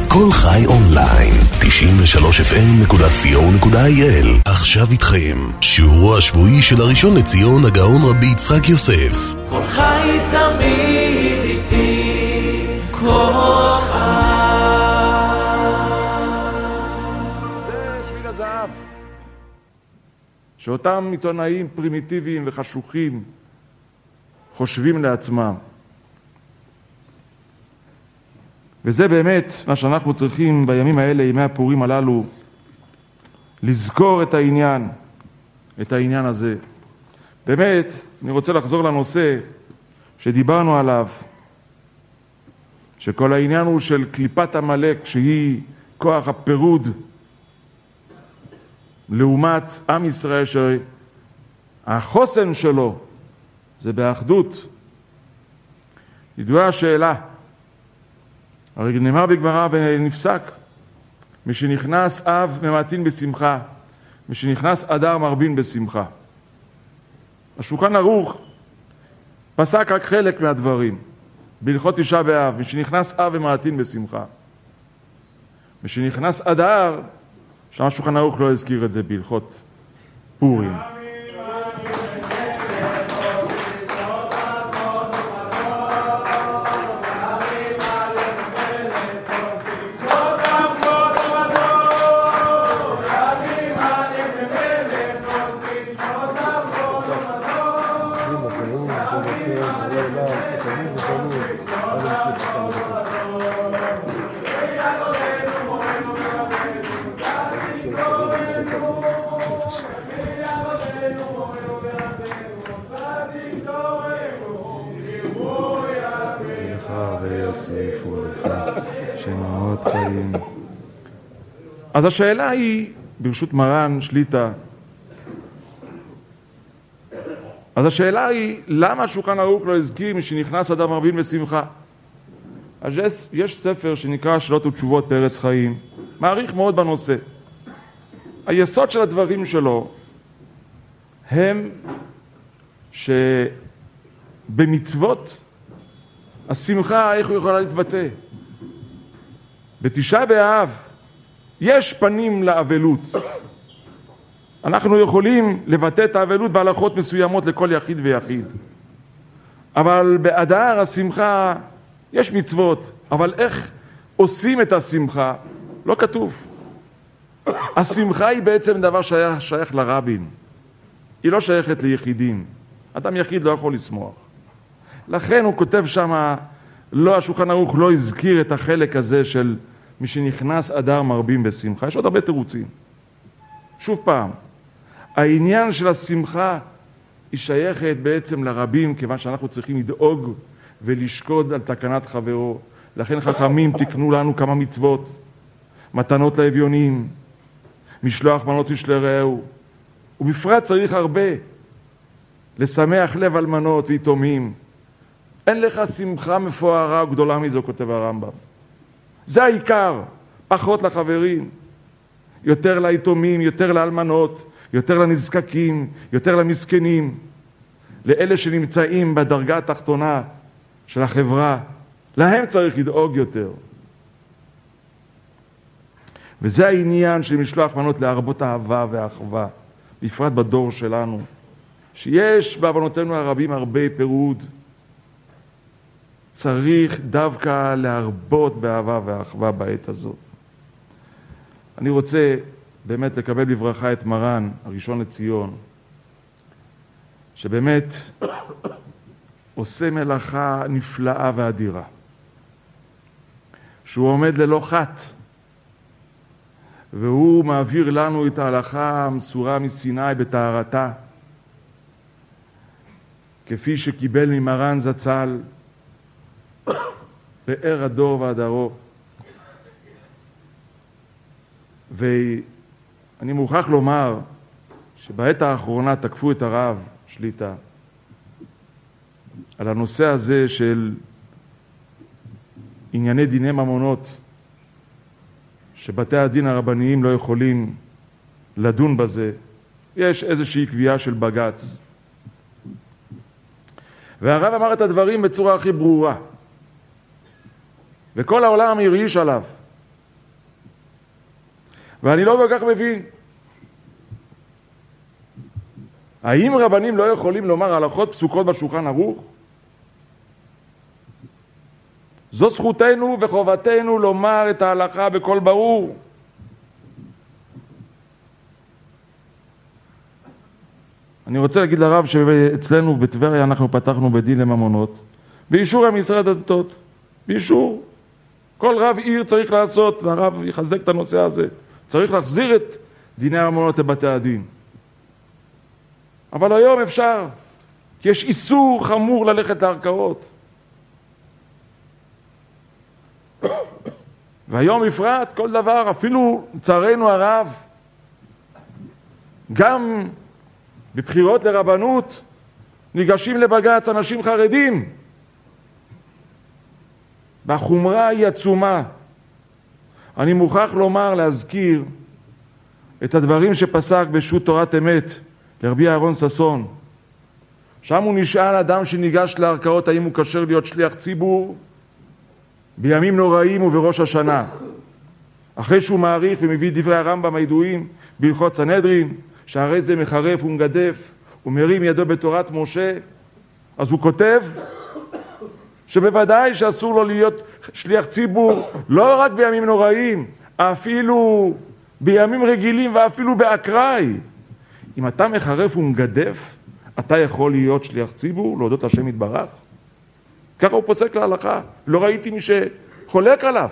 כל חי אונליין, 93fm.co.il. עכשיו איתכם, שיעורו השבועי של הראשון לציון הגאון רבי יצחק יוסף. כל חי תמיד איתי, כל חי. זה שביל הזהב. שאותם עיתונאים פרימיטיביים וחשוכים חושבים לעצמם. וזה באמת מה שאנחנו צריכים בימים האלה, ימי הפורים הללו, לזכור את העניין הזה. באמת, אני רוצה לחזור לנושא שדיברנו עליו, שכל העניין הוא של קליפת עמלק, שהיא כוח הפירוד לעומת עם ישראל, שהחוסן שלו זה באחדות. ידועה השאלה, הרי נאמר בגמרא ונפסק, משנכנס אב ממעטין בשמחה, משנכנס אדר מרבין בשמחה. השולחן ערוך פסק רק חלק מהדברים בהלכות תשעה באב, משנכנס אב ומעטין בשמחה. משנכנס אדר, שם השולחן ערוך לא הזכיר את זה בהלכות פורים. אז השאלה היא, ברשות מרן שליטה, אז השאלה היא, למה השולחן ערוך לא הזכיר משנכנס אדר מרבין בשמחה? אז יש ספר שנקרא שאלות ותשובות בארץ חיים, מעריך מאוד בנושא. היסוד של הדברים שלו הם שבמצוות השמחה, איך הוא יכולה להתבטא? בתשעה באב יש פנים לאבלות. אנחנו יכולים לבטא את האבלות בהלכות מסוימות לכל יחיד ויחיד. אבל באדר השמחה יש מצוות, אבל איך עושים את השמחה? לא כתוב. השמחה היא בעצם דבר שייך לרבים. היא לא שייכת ליחידים. אדם יחיד לא יכול לשמוח. לכן הוא כותב שם, לא, השולחן ערוך לא הזכיר את החלק הזה של משנכנס אדר מרבים בשמחה. יש עוד הרבה תירוצים. שוב פעם, העניין של השמחה היא שייכת בעצם לרבים, כיוון שאנחנו צריכים לדאוג ולשקוד על תקנת חברו. לכן חכמים תקנו לנו כמה מצוות, מתנות לאביונים, משלוח מנות איש לרעהו, ובפרט צריך הרבה לשמח לב אלמנות ויתומים. אין לך שמחה מפוארה וגדולה מזו, כותב הרמב"ם. זה העיקר, פחות לחברים, יותר ליתומים, יותר לאלמנות, יותר לנזקקים, יותר למסכנים, לאלה שנמצאים בדרגה התחתונה של החברה, להם צריך לדאוג יותר. וזה העניין של משלוח מנות להרבות אהבה ואחווה, בפרט בדור שלנו, שיש בעוונותינו הרבים הרבה פירוד, צריך דווקא להרבות באהבה ואחווה בעת הזאת. אני רוצה באמת לקבל בברכה את מרן, הראשון לציון, שבאמת עושה מלאכה נפלאה ואדירה. שהוא עומד ללא חת, והוא מעביר לנו את ההלכה המסורה מסיני בטהרתה, כפי שקיבל ממרן זצ"ל, פאר הדור והדרו. ואני מוכרח לומר שבעת האחרונה תקפו את הרב שליטה על הנושא הזה של ענייני דיני ממונות, שבתי הדין הרבניים לא יכולים לדון בזה. יש איזושהי קביעה של בג"ץ. והרב אמר את הדברים בצורה הכי ברורה. וכל העולם הרעיש עליו. ואני לא כל כך מבין. האם רבנים לא יכולים לומר הלכות פסוקות בשולחן ערוך? זו זכותנו וחובתנו לומר את ההלכה בקול ברור. אני רוצה להגיד לרב שאצלנו בטבריה אנחנו פתחנו בדין לממונות, באישור המשרד הדתות, באישור. כל רב עיר צריך לעשות, והרב יחזק את הנושא הזה. צריך להחזיר את דיני הממונות לבתי הדין. אבל היום אפשר, כי יש איסור חמור ללכת לערכאות. והיום בפרט כל דבר, אפילו לצערנו הרב, גם בבחירות לרבנות ניגשים לבג"ץ אנשים חרדים. והחומרה היא עצומה. אני מוכרח לומר, להזכיר את הדברים שפסק בשו"ת תורת אמת לרבי אהרון ששון. שם הוא נשאל אדם שניגש לערכאות האם הוא כשר להיות שליח ציבור בימים נוראים ובראש השנה. אחרי שהוא מעריך ומביא דברי הרמב"ם הידועים בהלכות סנהדרין, שהרי זה מחרף ומגדף ומרים ידו בתורת משה, אז הוא כותב שבוודאי שאסור לו להיות שליח ציבור לא רק בימים נוראים, אפילו בימים רגילים ואפילו באקראי. אם אתה מחרף ומגדף, אתה יכול להיות שליח ציבור, להודות השם יתברך? ככה הוא פוסק להלכה. לא ראיתי מי שחולק עליו.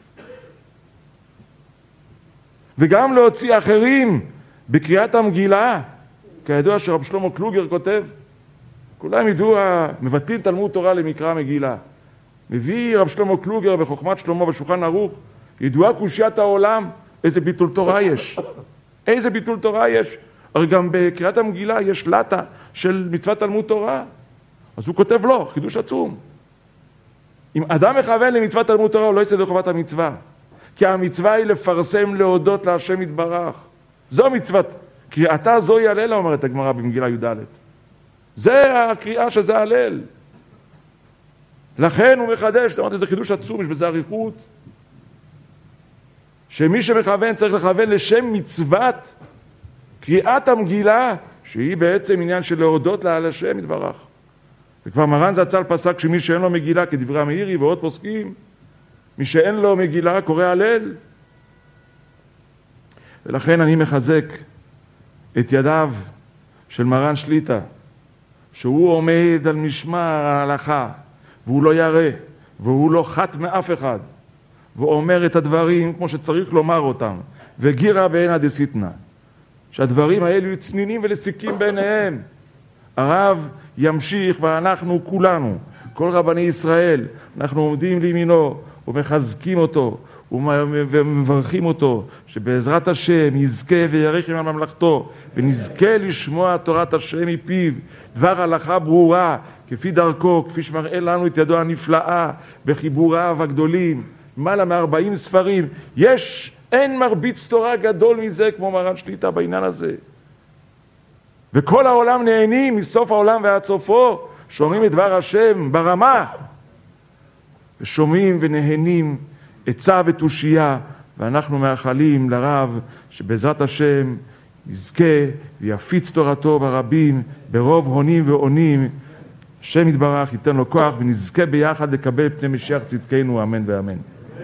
וגם להוציא אחרים בקריאת המגילה, כידוע שרב שלמה קלוגר כותב, כולם ידעו, מבטלים תלמוד תורה למקרא מגילה. מביא רב שלמה קלוגר בחוכמת שלמה בשולחן ערוך, ידועה קושיית העולם, איזה ביטול תורה יש. איזה ביטול תורה יש. הרי גם בקריאת המגילה יש לטה של מצוות תלמוד תורה. אז הוא כותב לו, חידוש עצום. אם אדם מכוון למצוות תלמוד תורה, הוא לא יצא לחובת המצווה. כי המצווה היא לפרסם להודות להשם יתברך. זו מצוות. קריאתה זוהי הלל, אומרת הגמרא במגילה י"ד. זה הקריאה שזה הלל. לכן הוא מחדש, אמרתי, זה חידוש עצום, יש בזה אריכות. שמי שמכוון צריך לכוון לשם מצוות קריאת המגילה, שהיא בעצם עניין של להודות לה על השם יתברך. וכבר מרן זצ"ל פסק שמי שאין לו מגילה, כדברי המאירי ועוד פוסקים, מי שאין לו מגילה קורא הלל. ולכן אני מחזק את ידיו של מרן שליטה, שהוא עומד על משמר ההלכה, והוא לא ירא, והוא לא חת מאף אחד, והוא אומר את הדברים כמו שצריך לומר אותם, וגירה בעינה דסיטנה, שהדברים האלו יהיו צנינים ולסיקים ביניהם. הרב ימשיך, ואנחנו כולנו, כל רבני ישראל, אנחנו עומדים לימינו ומחזקים אותו ומברכים אותו, שבעזרת השם יזכה ויאריך ימים על ממלכתו, ונזכה לשמוע תורת השם מפיו, דבר הלכה ברורה, כפי דרכו, כפי שמראה לנו את ידו הנפלאה, בחיבוריו הגדולים, למעלה מ-40 ספרים. אין מרביץ תורה גדול מזה כמו מרן שליטה בעניין הזה. וכל העולם נהנים מסוף העולם ועד סופו, שומעים את דבר השם ברמה, ושומעים ונהנים עצה ותושייה, ואנחנו מאחלים לרב שבעזרת השם יזכה ויפיץ תורתו ברבים, ברוב הונים ועונים, השם יתברך ייתן לו כוח, ונזכה ביחד לקבל פני משיח צדקנו, אמן ואמן.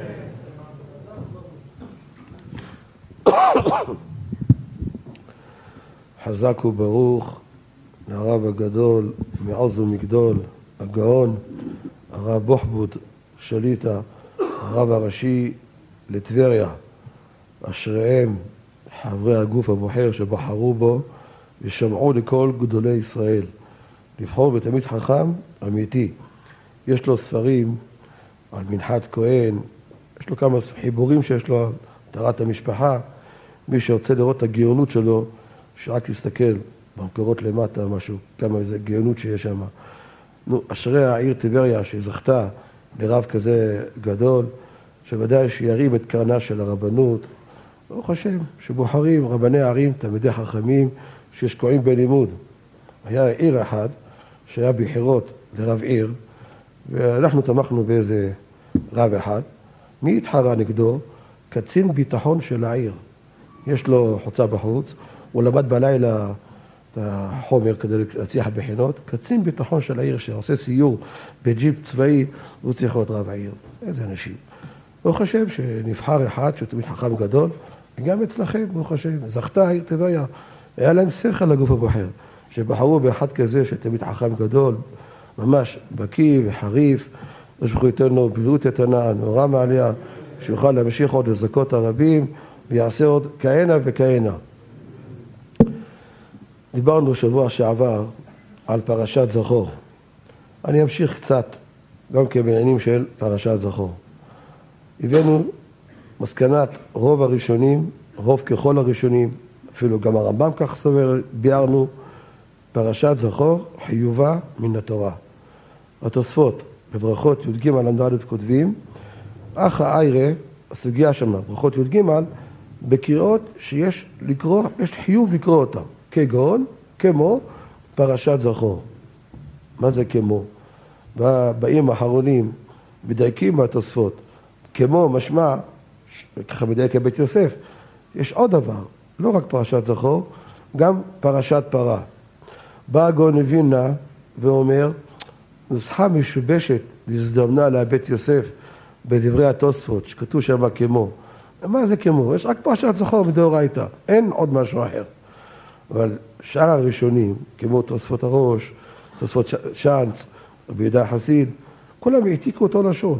חזק וברוך לרב הגדול מעוז ומגדול, הגאון הרב בוחבוט שליטה, הרב הראשי לטבריה, אשריהם חברי הגוף הבוחר שבחרו בו ושמעו לכל גדולי ישראל. לבחור בתלמיד חכם אמיתי. יש לו ספרים על מנחת כהן, יש לו כמה חיבורים שיש לו על טהרת המשפחה. מי שרוצה לראות את הגאונות שלו, שרק יסתכל במקורות למטה משהו, כמה איזה גאונות שיש שם. אשרי העיר טבריה שזכתה לרב כזה גדול, שוודאי שירים את קרנה של הרבנות. ברוך השם, שבוחרים רבני הערים, תלמידי חכמים, שישקועים בלימוד. היה עיר אחד שהיה בחירות לרב עיר, ואנחנו תמכנו באיזה רב אחד. מי התחרה נגדו? קצין ביטחון של העיר. יש לו חוצה בחוץ, הוא למד בלילה את החומר כדי להצליח בחינות, קצין ביטחון של העיר שעושה סיור בג'יפ צבאי, הוא צריך להיות רב העיר. איזה אנשים. הוא חושב שנבחר אחד שהוא תמיד חכם גדול, וגם אצלכם, הוא חושב, זכתה העיר טבריה. היה להם שכל לגוף הבוחר, שבחרו באחד כזה שתמיד חכם גדול, ממש בקיא וחריף, יש בכו ייתן לו בריאות איתנה, נורא מעליה, שיוכל להמשיך עוד לזכות הרבים, ויעשה עוד כהנה וכהנה. דיברנו שבוע שעבר על פרשת זכור. אני אמשיך קצת, גם כבעניינים של פרשת זכור. הבאנו מסקנת רוב הראשונים, רוב ככל הראשונים, אפילו גם הרמב"ם כך סובר, ביארנו, פרשת זכור חיובה מן התורה. התוספות בברכות י"ג עמ"ד כותבים, אחא איירה, הסוגיה שם, ברכות י"ג, בקריאות שיש לקרוא, יש חיוב לקרוא אותם, כגון, כמו פרשת זכור. מה זה כמו? באים האחרונים, מדייקים מהתוספות, כמו משמע, ככה מדייק בית יוסף, יש עוד דבר, לא רק פרשת זכור, גם פרשת פרה. בא הגאון מווילנה ואומר, נוסחה משובשת להזדמנה לבית יוסף בדברי התוספות, שכתוב שם כמו. מה זה כמו? יש רק פרשת זכור מדאורייתא, אין עוד משהו אחר. אבל שאר הראשונים, כמו תוספות הראש, תוספות שאנץ, רבי יהודה החסיד, כולם העתיקו אותו לשון,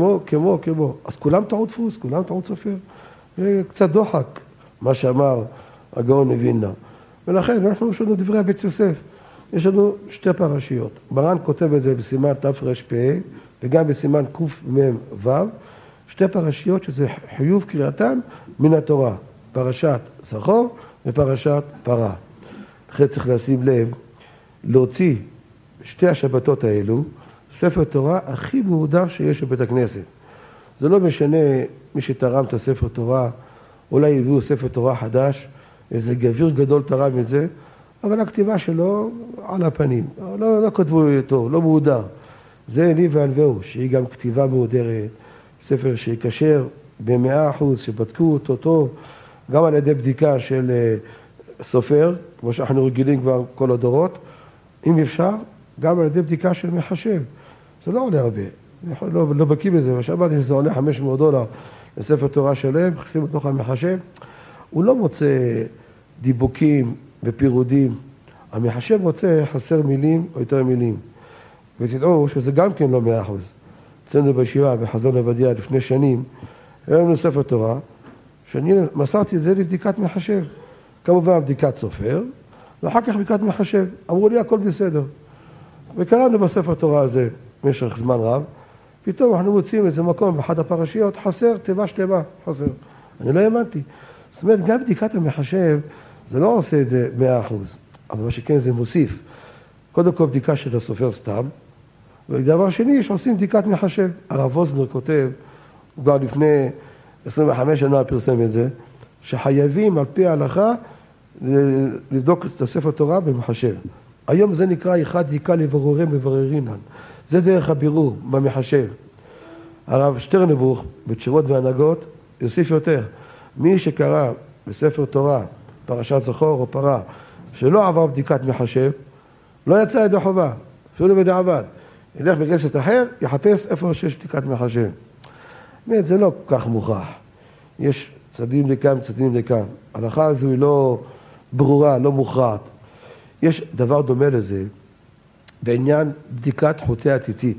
כמו. אז כולם טעו דפוס, כולם טעו סופר. זה קצת דוחק, מה שאמר הגאון מווילנה. ולכן אנחנו יש לנו דברי בית יוסף. יש לנו שתי פרשיות. מרן כותב את זה בסימן תר"פ וגם בסימן קמ"ו, שתי פרשיות שזה חיוב קריאתן מן התורה, פרשת זכור ופרשת פרה. לכן צריך לשים לב, להוציא שתי השבתות האלו, ספר תורה הכי מהודר שיש בבית הכנסת. זה לא משנה מי שתרם את הספר תורה, אולי הביאו ספר תורה חדש, איזה גביר גדול תרם את זה, אבל הכתיבה שלו על הפנים, לא כתבו טוב, לא מהודר. זה לי וענווהו, שהיא גם כתיבה מהודרת, ספר שיקשר ב100%, שבדקו אותו טוב, גם על ידי בדיקה של סופר, כמו שאנחנו רגילים כבר כל הדורות, אם אפשר, גם על ידי בדיקה של מחשב. זה לא עולה הרבה, לא בקיא בזה, מה שאמרתי שזה עולה $500 לספר תורה שלם, מכניסים לתוך המחשב, הוא לא מוצא דיבוקים ופירודים, המחשב רוצה חסר מילים או יותר מילים, ותדעו שזה גם כן לא 100%. אצלנו בישיבה בחזון עובדיה לפני שנים, היה לנו ספר תורה, שאני מסרתי את זה לבדיקת מחשב, כמובן בדיקת סופר, ואחר כך בדיקת מחשב, אמרו לי הכל בסדר. וקראנו בספר תורה הזה במשך זמן רב, פתאום אנחנו מוצאים איזה מקום באחד הפרשיות, חסר תיבה שלמה, חסר. אני לא האמנתי. זאת אומרת, גם בדיקת המחשב, זה לא עושה את זה 100%, אבל מה שכן זה מוסיף. קודם כל בדיקה של הסופר סתם, ודבר שני, שעושים בדיקת מחשב. הרב ווזנר כותב, הוא כבר לפני 25 שנה פרסם את זה, שחייבים על פי ההלכה לבדוק את הספר תורה במחשב. היום זה נקרא אחד דיקה לברורם מבררינן. זה דרך הבירור במחשב. הרב שטרנבוך, בתשובות והנהגות, יוסיף יותר. מי שקרא בספר תורה, פרשת זכור או פרה, שלא עבר בדיקת מחשב, לא יצא ידי חובה, אפילו בדיעבד. ילך בכנסת אחר, יחפש איפה שיש בדיקת מחשב. באמת, זה לא כל כך מוכרח. יש צדדים לכאן, צדדים לכאן. ההלכה הזו היא לא ברורה, לא מוכרעת. יש דבר דומה לזה, בעניין בדיקת חוטי הציצית.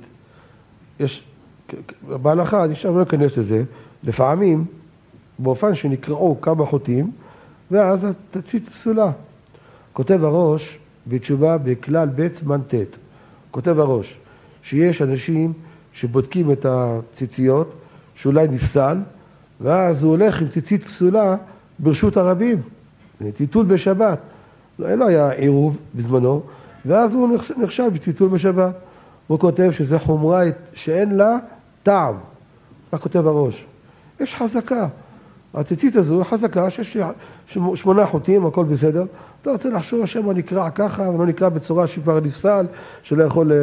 יש, בהלכה, אני עכשיו לא אכנס לזה, לפעמים, באופן שנקראו כמה חוטים, ואז הציצית פסולה. כותב הראש, בתשובה בכלל בית זמן ת', כותב הראש, שיש אנשים שבודקים את הציציות, שאולי נפסל, ואז הוא הולך עם ציצית פסולה ברשות הרבים, טיטול בשבת. לא היה עירוב בזמנו, ואז הוא נחשב בטיטול בשבת. הוא כותב שזה חומרה שאין לה טעם. כך כותב הראש. יש חזקה. הציצית הזו היא חזקה שיש 8 חוטים, הכל בסדר. אתה רוצה לחשוב שמה נקרא ככה, ולא נקרא בצורה שכבר נפסל, שלא יכול...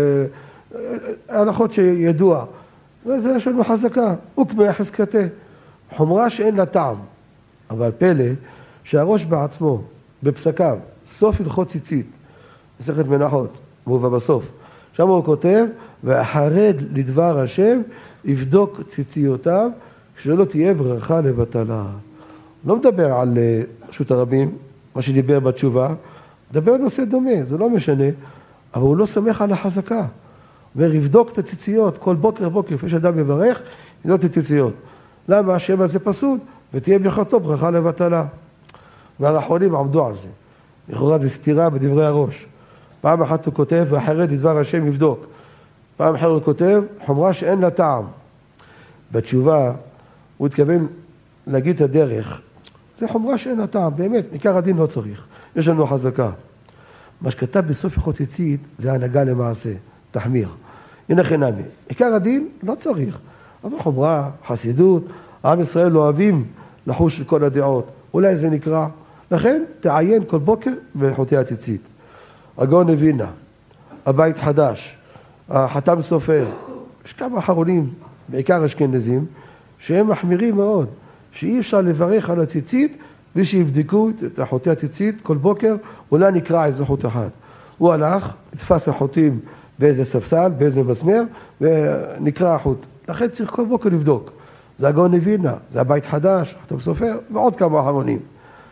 ההלכות שידוע. וזה יש לנו חזקה. וקמה חזקתה. חומרה שאין לה טעם. אבל פלא, שהראש בעצמו, בפסקיו, סוף הלכות ציצית, מסכת מנחות, מובא בסוף. שם הוא כותב, והחרד לדבר השם, יבדוק ציציותיו, שלא תהיה ברכה לבטלה. לא מדבר על רשות הרבים, מה שדיבר בתשובה, מדבר על נושא דומה, זה לא משנה, אבל הוא לא סומך על החזקה. ויבדוק את הציציות, כל בוקר, לפני שאדם יברך, יבדוק את הציציות. למה? השם הזה פסול, ותהיה ברכתו ברכה לבטלה. והאחרונים עמדו על זה. לכאורה זה סתירה בדברי הראש. פעם אחת הוא כותב, והחרד לדבר השם יבדוק. פעם אחרת הוא כותב, חומרה שאין לה טעם. בתשובה, הוא התכוון להגיד את הדרך. זה חומרה שאין לה טעם, באמת, עיקר הדין לא צריך. יש לנו חזקה. מה שכתב בסוף הלכות ציצית, זה הנהגה למעשה, תחמיר. הנה חינמי. עיקר הדין לא צריך. אבל חומרה, חסידות, עם ישראל לא אוהבים לחוש לכל הדעות. אולי זה נקרא. לכן, תעיין כל בוקר בהלכות הציצית. הגאון מווילנה, הבית חדש, החתם סופר, יש כמה אחרונים, בעיקר אשכנזים, שהם מחמירים מאוד, שאי אפשר לברך על הציצית, בלי שיבדקו את החוטי הציצית כל בוקר, אולי נקרא איזה חוט אחד. הוא הלך, תפס החוטים באיזה ספסל, באיזה מסמר, ונקרא החוט. לכן צריך כל בוקר לבדוק. זה הגאון מווילנה, זה הבית חדש, החתם סופר, ועוד כמה אחרונים.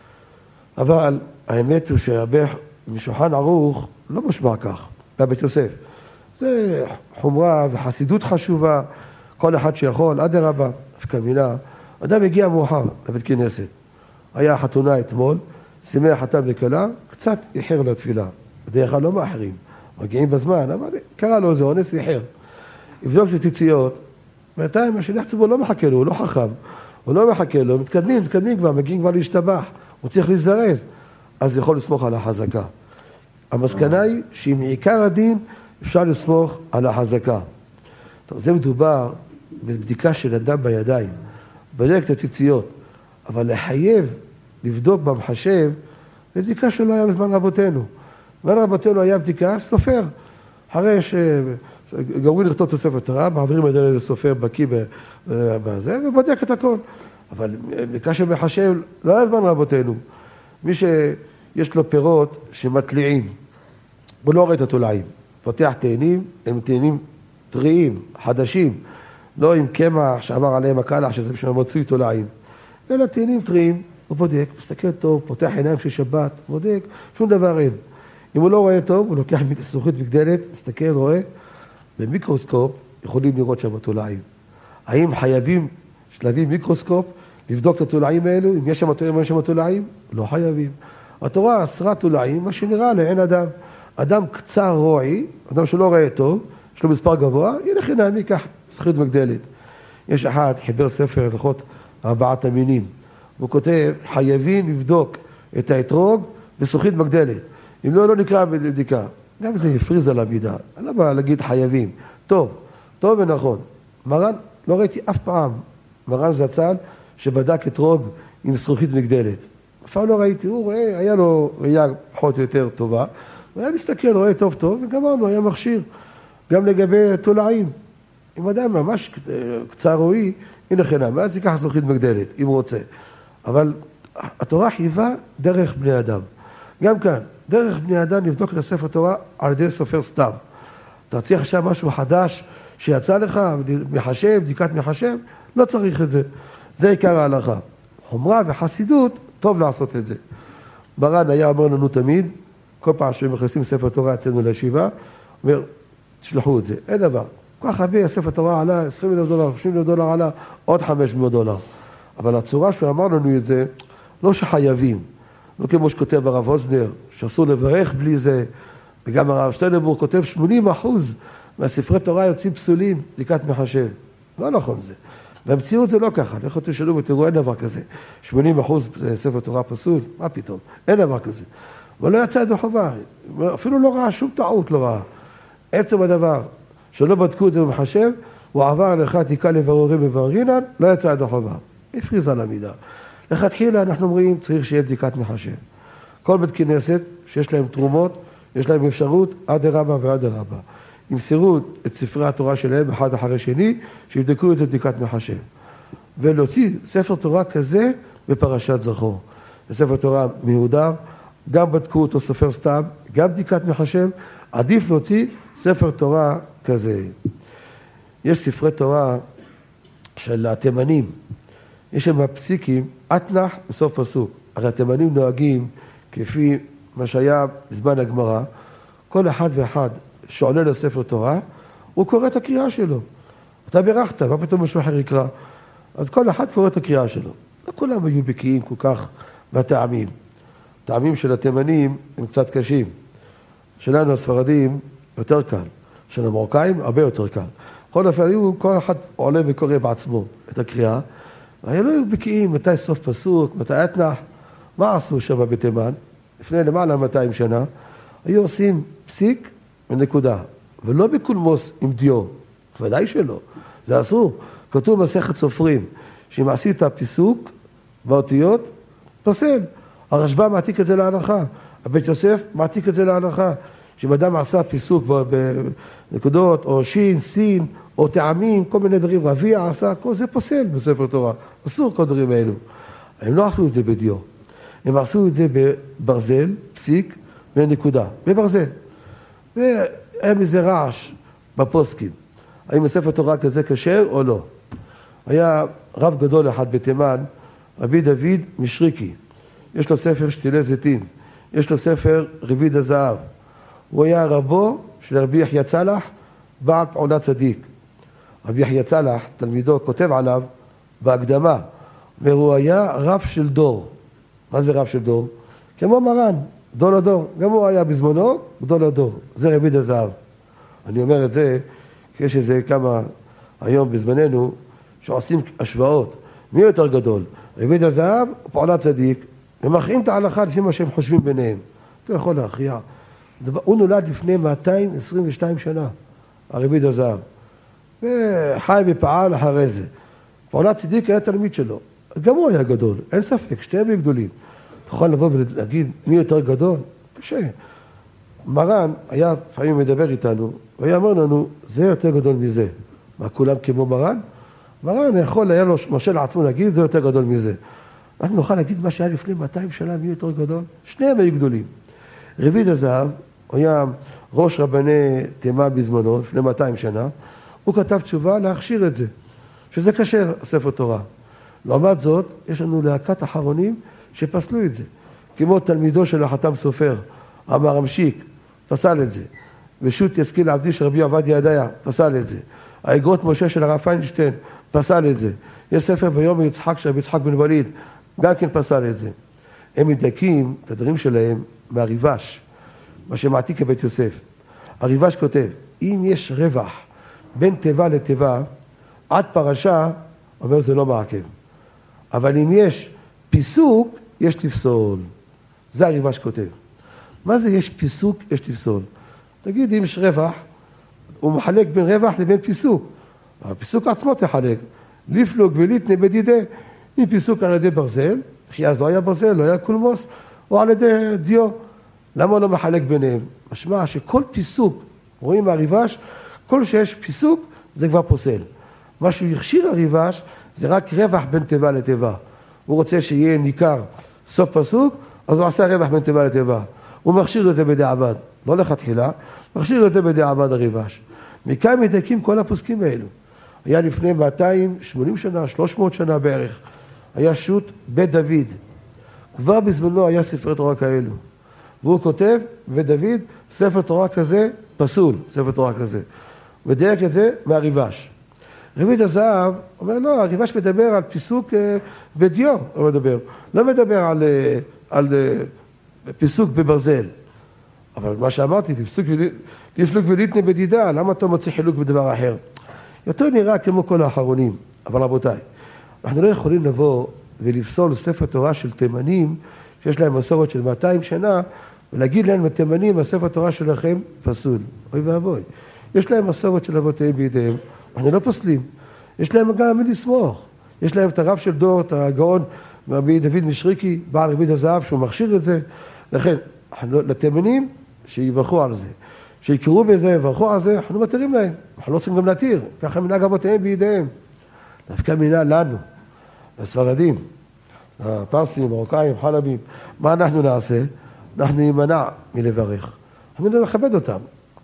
אבל האמת הוא שהרבה משולחן ערוך לא משמע כך, בבית יוסף. זה חומרה וחסידות חשובה, כל אחד שיכול, עד הרבה, כמילה. אדם הגיע מאוחר לבית כנסת. היה חתונה אתמול, שימח חתן וכלה, קצת איחר לתפילה. בדרך כלל לא מאחרים, מגיעים בזמן, אבל קרה לו איזה אונס, איחר. יבדוק את הציציות, בינתיים השליח ציבור לא מחכה לו, הוא לא חכם, הוא לא מחכה לו, מתקדמים כבר, מגיעים כבר להשתבח, הוא צריך להזדרז, אז יכול לסמוך על החזקה. המסקנה היא שעם עיקר הדין אפשר לסמוך על החזקה. טוב, זה מדובר בבדיקה של אדם בידיים, בדק את הציציות, אבל לחייב, לבדוק במחשב, זה בדיקה שלא היה בזמן רבותינו. בזמן רבותינו היה בדיקה סופר. אחרי שגמרו לכתוב תוספת תורה, מעבירים את זה לאיזה סופר בקיא בזה, ובודק את הכל. אבל בדיקה של מחשב לא היה בזמן רבותינו. מי שיש לו פירות שמטליעים, הוא לא רואה את התולעים. פותח תאנים, הם תאנים טריים, חדשים, לא עם קמח שעבר עליהם הקלח, שזה בשביל מוציא תולעים. אלא תאנים טריים, הוא בודק, מסתכל טוב, פותח עיניים של שבת, בודק, שום דבר אין. אם הוא לא רואה טוב, הוא לוקח זכוכית מגדלת, מסתכל, רואה, במיקרוסקופ יכולים לראות שם התולעים. האם חייבים להביא מיקרוסקופ, לבדוק את התולעים האלו, אם יש שם תולעים? לא חייבים. התורה אסרה תולעים, מה שנראה לעין אדם. אדם קצר רועי, אדם שלא רואה טוב, יש לו מספר גבוה, הנה חינם, ייקח זכוכית מגדלת. יש אחד, חיבר ספר הלכות 4 המינים, הוא כותב, חייבים לבדוק את האתרוג בזכוכית מגדלת. אם לא נקרא בבדיקה. גם זה יפריז על המידה. למה להגיד חייבים? טוב ונכון. מרן, לא ראיתי אף פעם, מרן זצ"ל, שבדק אתרוג עם זכוכית מגדלת. אף פעם לא ראיתי, הוא רואה, היה לו ראייה פחות או יותר טובה, הוא היה מסתכל, רואה טוב, וגמרנו, היה מכשיר. גם לגבי תולעים. אם אדם ממש קצר רועי, הנה חינם, ואז ייקח זכוכית מגדלת, אם הוא רוצה. אבל התורה חייבה דרך בני אדם. גם כאן, דרך בני אדם לבדוק את הספר תורה על ידי סופר סתם. אתה צריך עכשיו משהו חדש שיצא לך, מחשב, בדיקת מחשב, לא צריך את זה. זה עיקר ההלכה. חומרה וחסידות, טוב לעשות את זה. מרן היה אומר לנו תמיד, כל פעם שמכניסים ספר תורה אצלנו לישיבה, אומר, תשלחו את זה, אין דבר. כל כך הרבה הספר תורה עלה, $20,000, $30,000 עלה, עוד $500. אבל הצורה שהוא אמר לנו את זה, לא שחייבים. לא כמו שכותב הרב אוזנר, שאסור לברך בלי זה, וגם הרב שטיינברג כותב 80% מהספרי תורה יוצאים פסולים, בדיקת מחשב. לא נכון זה. והמציאות זה לא ככה, לכו תשאלו ותראו, אין דבר כזה. 80% ספר תורה פסול, מה פתאום? אין דבר כזה. אבל לא יצא ידי חובה, אפילו לא ראה שום טעות, לא ראה. עצם הדבר, שלא בדקו את זה במחשב, הוא עבר לך תיקה לברורים וברינן, לא יצא ידי חובה. הפריז על המידה. לכתחילה אנחנו אומרים, צריך שיהיה בדיקת מחשב. כל בית כנסת שיש להם תרומות, יש להם אפשרות עד הרבה ועד הרבה. ימסרו את ספרי התורה שלהם אחד אחרי שני, שיבדקו את זה בדיקת מחשב. ולהוציא ספר תורה כזה בפרשת זכור. בספר תורה מהודר, גם בדקו אותו סופר סתם, גם בדיקת מחשב, עדיף להוציא ספר תורה כזה. יש ספרי תורה של התימנים, יש שם פסיקים, אתנח בסוף פסוק. הרי התימנים נוהגים כפי מה שהיה בזמן הגמרא, כל אחד ואחד שעולה לספר תורה, הוא קורא את הקריאה שלו. אתה בירכת, מה פתאום משהו אחר יקרא? אז כל אחד קורא את הקריאה שלו. לא כולם היו בקיאים כל כך בטעמים. הטעמים של התימנים הם קצת קשים. שלנו הספרדים יותר קל. של המרוקאים הרבה יותר קל. כל אופן, כל אחד עולה וקורא בעצמו את הקריאה. והיו לא היו בקיאים מתי סוף פסוק, מתי אתנח. מה עשו שם בתימן? לפני למעלה 200 שנה, היו עושים פסיק ונקודה. ולא בקולמוס עם דיו. ודאי שלא. זה אסור. כתוב מסכת סופרים, שאם עשית פיסוק באותיות, פסל. הרשב"א מעתיק את זה להלכה. הבית יוסף מעתיק את זה להלכה. שאם אדם עשה פיסוק בנקודות, או שין, סין, או טעמים, כל מיני דברים, רביע עשה, כל זה פוסל בספר תורה. אסור כל דברים האלו. הם לא עשו את זה בדיו. הם עשו את זה בברזל, פסיק, ונקודה. בברזל. והיה מזה רעש בפוסקים. האם הספר תורה כזה כשר או לא? היה רב גדול אחד בתימן, רבי דוד משריקי. יש לו ספר שתילי זיתים. יש לו ספר רביד הזהב. הוא היה רבו של רבי יחיא צלח, בעל פעולת צדיק. רבי יחיא צלח, תלמידו, כותב עליו בהקדמה, והוא היה רב של דור. מה זה רב של דור? כמו מרן, דור לדור. גם הוא היה בזמנו, גדול לדור. זה רביד הזהב. אני אומר את זה, יש איזה כמה היום בזמננו, שעושים השוואות. מי יותר גדול? רביד הזהב או פעולת צדיק? ומכריעים את ההלכה לפי מה שהם חושבים ביניהם. אתה יכול להכריע. הוא נולד לפני 222 שנה, הרביד הזהב. וחי ופעל אחרי זה. פעולת צדיק היה תלמיד שלו. גם הוא היה גדול, אין ספק, שתיהם היו גדולים. אתה יכול לבוא ולהגיד מי יותר גדול? קשה. מרן היה לפעמים מדבר איתנו, והיה אומר לנו, זה יותר גדול מזה. מה, כולם כמו מרן? מרן יכול היה לו מרשה לעצמו להגיד, זה יותר גדול מזה. אנחנו נוכל להגיד מה שהיה לפני 200 שנה, מי יותר גדול? שניהם היו גדולים. רביד הזהב, הוא היה ראש רבני תימן בזמנו, לפני 200 שנה, הוא כתב תשובה להכשיר את זה, שזה כשר ספר תורה. לעומת זאת, יש לנו להקת אחרונים שפסלו את זה. כמו תלמידו של החתם סופר, המרמשיק, פסל את זה. ושות ישכיל עבדי של רבי עובדיה ידעיה, פסל את זה. האגרות משה של הרב פיינשטיין, פסל את זה. יש ספר ויום יצחק של יצחק בן וליד, גם כן פסל את זה. הם מדקים את הדברים שלהם מהריבש, מה שמעתיק כבית יוסף. הריבש כותב, אם יש רווח בין תיבה לתיבה, עד פרשה, אומר זה לא מעכב. אבל אם יש פיסוק, יש לפסול. זה הריבש כותב. מה זה יש פיסוק, יש לפסול? תגיד, אם יש רווח, הוא מחלק בין רווח לבין פיסוק. הפיסוק עצמו תחלק. לפלוג וליטנה בדידה. אם פיסוק על ידי ברזל, כי אז לא היה ברזל, לא היה קולמוס, או על ידי דיו. למה הוא לא מחלק ביניהם? משמע שכל פיסוק, רואים מהריבש, כל שיש פיסוק, זה כבר פוסל. מה שהוא יכשיר הריבש, זה רק רווח בין תיבה לתיבה. הוא רוצה שיהיה ניכר סוף פסוק, אז הוא עשה רווח בין תיבה לתיבה. הוא מכשיר את זה בדיעבד, לא לכתחילה, מכשיר את זה בדיעבד הריבש. מכאן מדייקים כל הפוסקים האלו. היה לפני 280 שנה, 300 שנה בערך, היה שות בית דוד. כבר בזמנו היה ספרי תורה כאלו. והוא כותב, בית דוד, ספר תורה כזה, פסול, ספר תורה כזה. מדייק את זה מהריבש. רביד הזהב אומר, לא, הריבש מדבר על פיסוק בדיו, הוא מדבר. לא מדבר על פיסוק בברזל. אבל מה שאמרתי, לפלוג וליטנה בדידה, למה אתה מוצא חילוק בדבר אחר? יותר נראה כמו כל האחרונים, אבל רבותיי, אנחנו לא יכולים לבוא ולפסול ספר תורה של תימנים, שיש להם מסורת של 200 שנה, ולהגיד להם, התימנים, הספר תורה שלכם פסול. אוי ואבוי. יש להם מסורת של אבותיהם בידיהם, אנחנו לא פוסלים. יש להם גם מי לסמוך. יש להם את הרב של דור, את הגאון, רבי דוד משריקי, בעל רביד הזהב, שהוא מכשיר את זה. לכן, לתימנים, שיברכו על זה. שיקראו בזה, יברכו על זה, אנחנו מתירים להם. אנחנו לא צריכים גם להתיר. ככה מנהג אבותיהם בידיהם. דווקא מינה לנו, הספרדים. הפרסים, מרוקאים, חלבים, מה אנחנו נעשה? אנחנו נימנע מלברך. אנחנו נכבד אותם.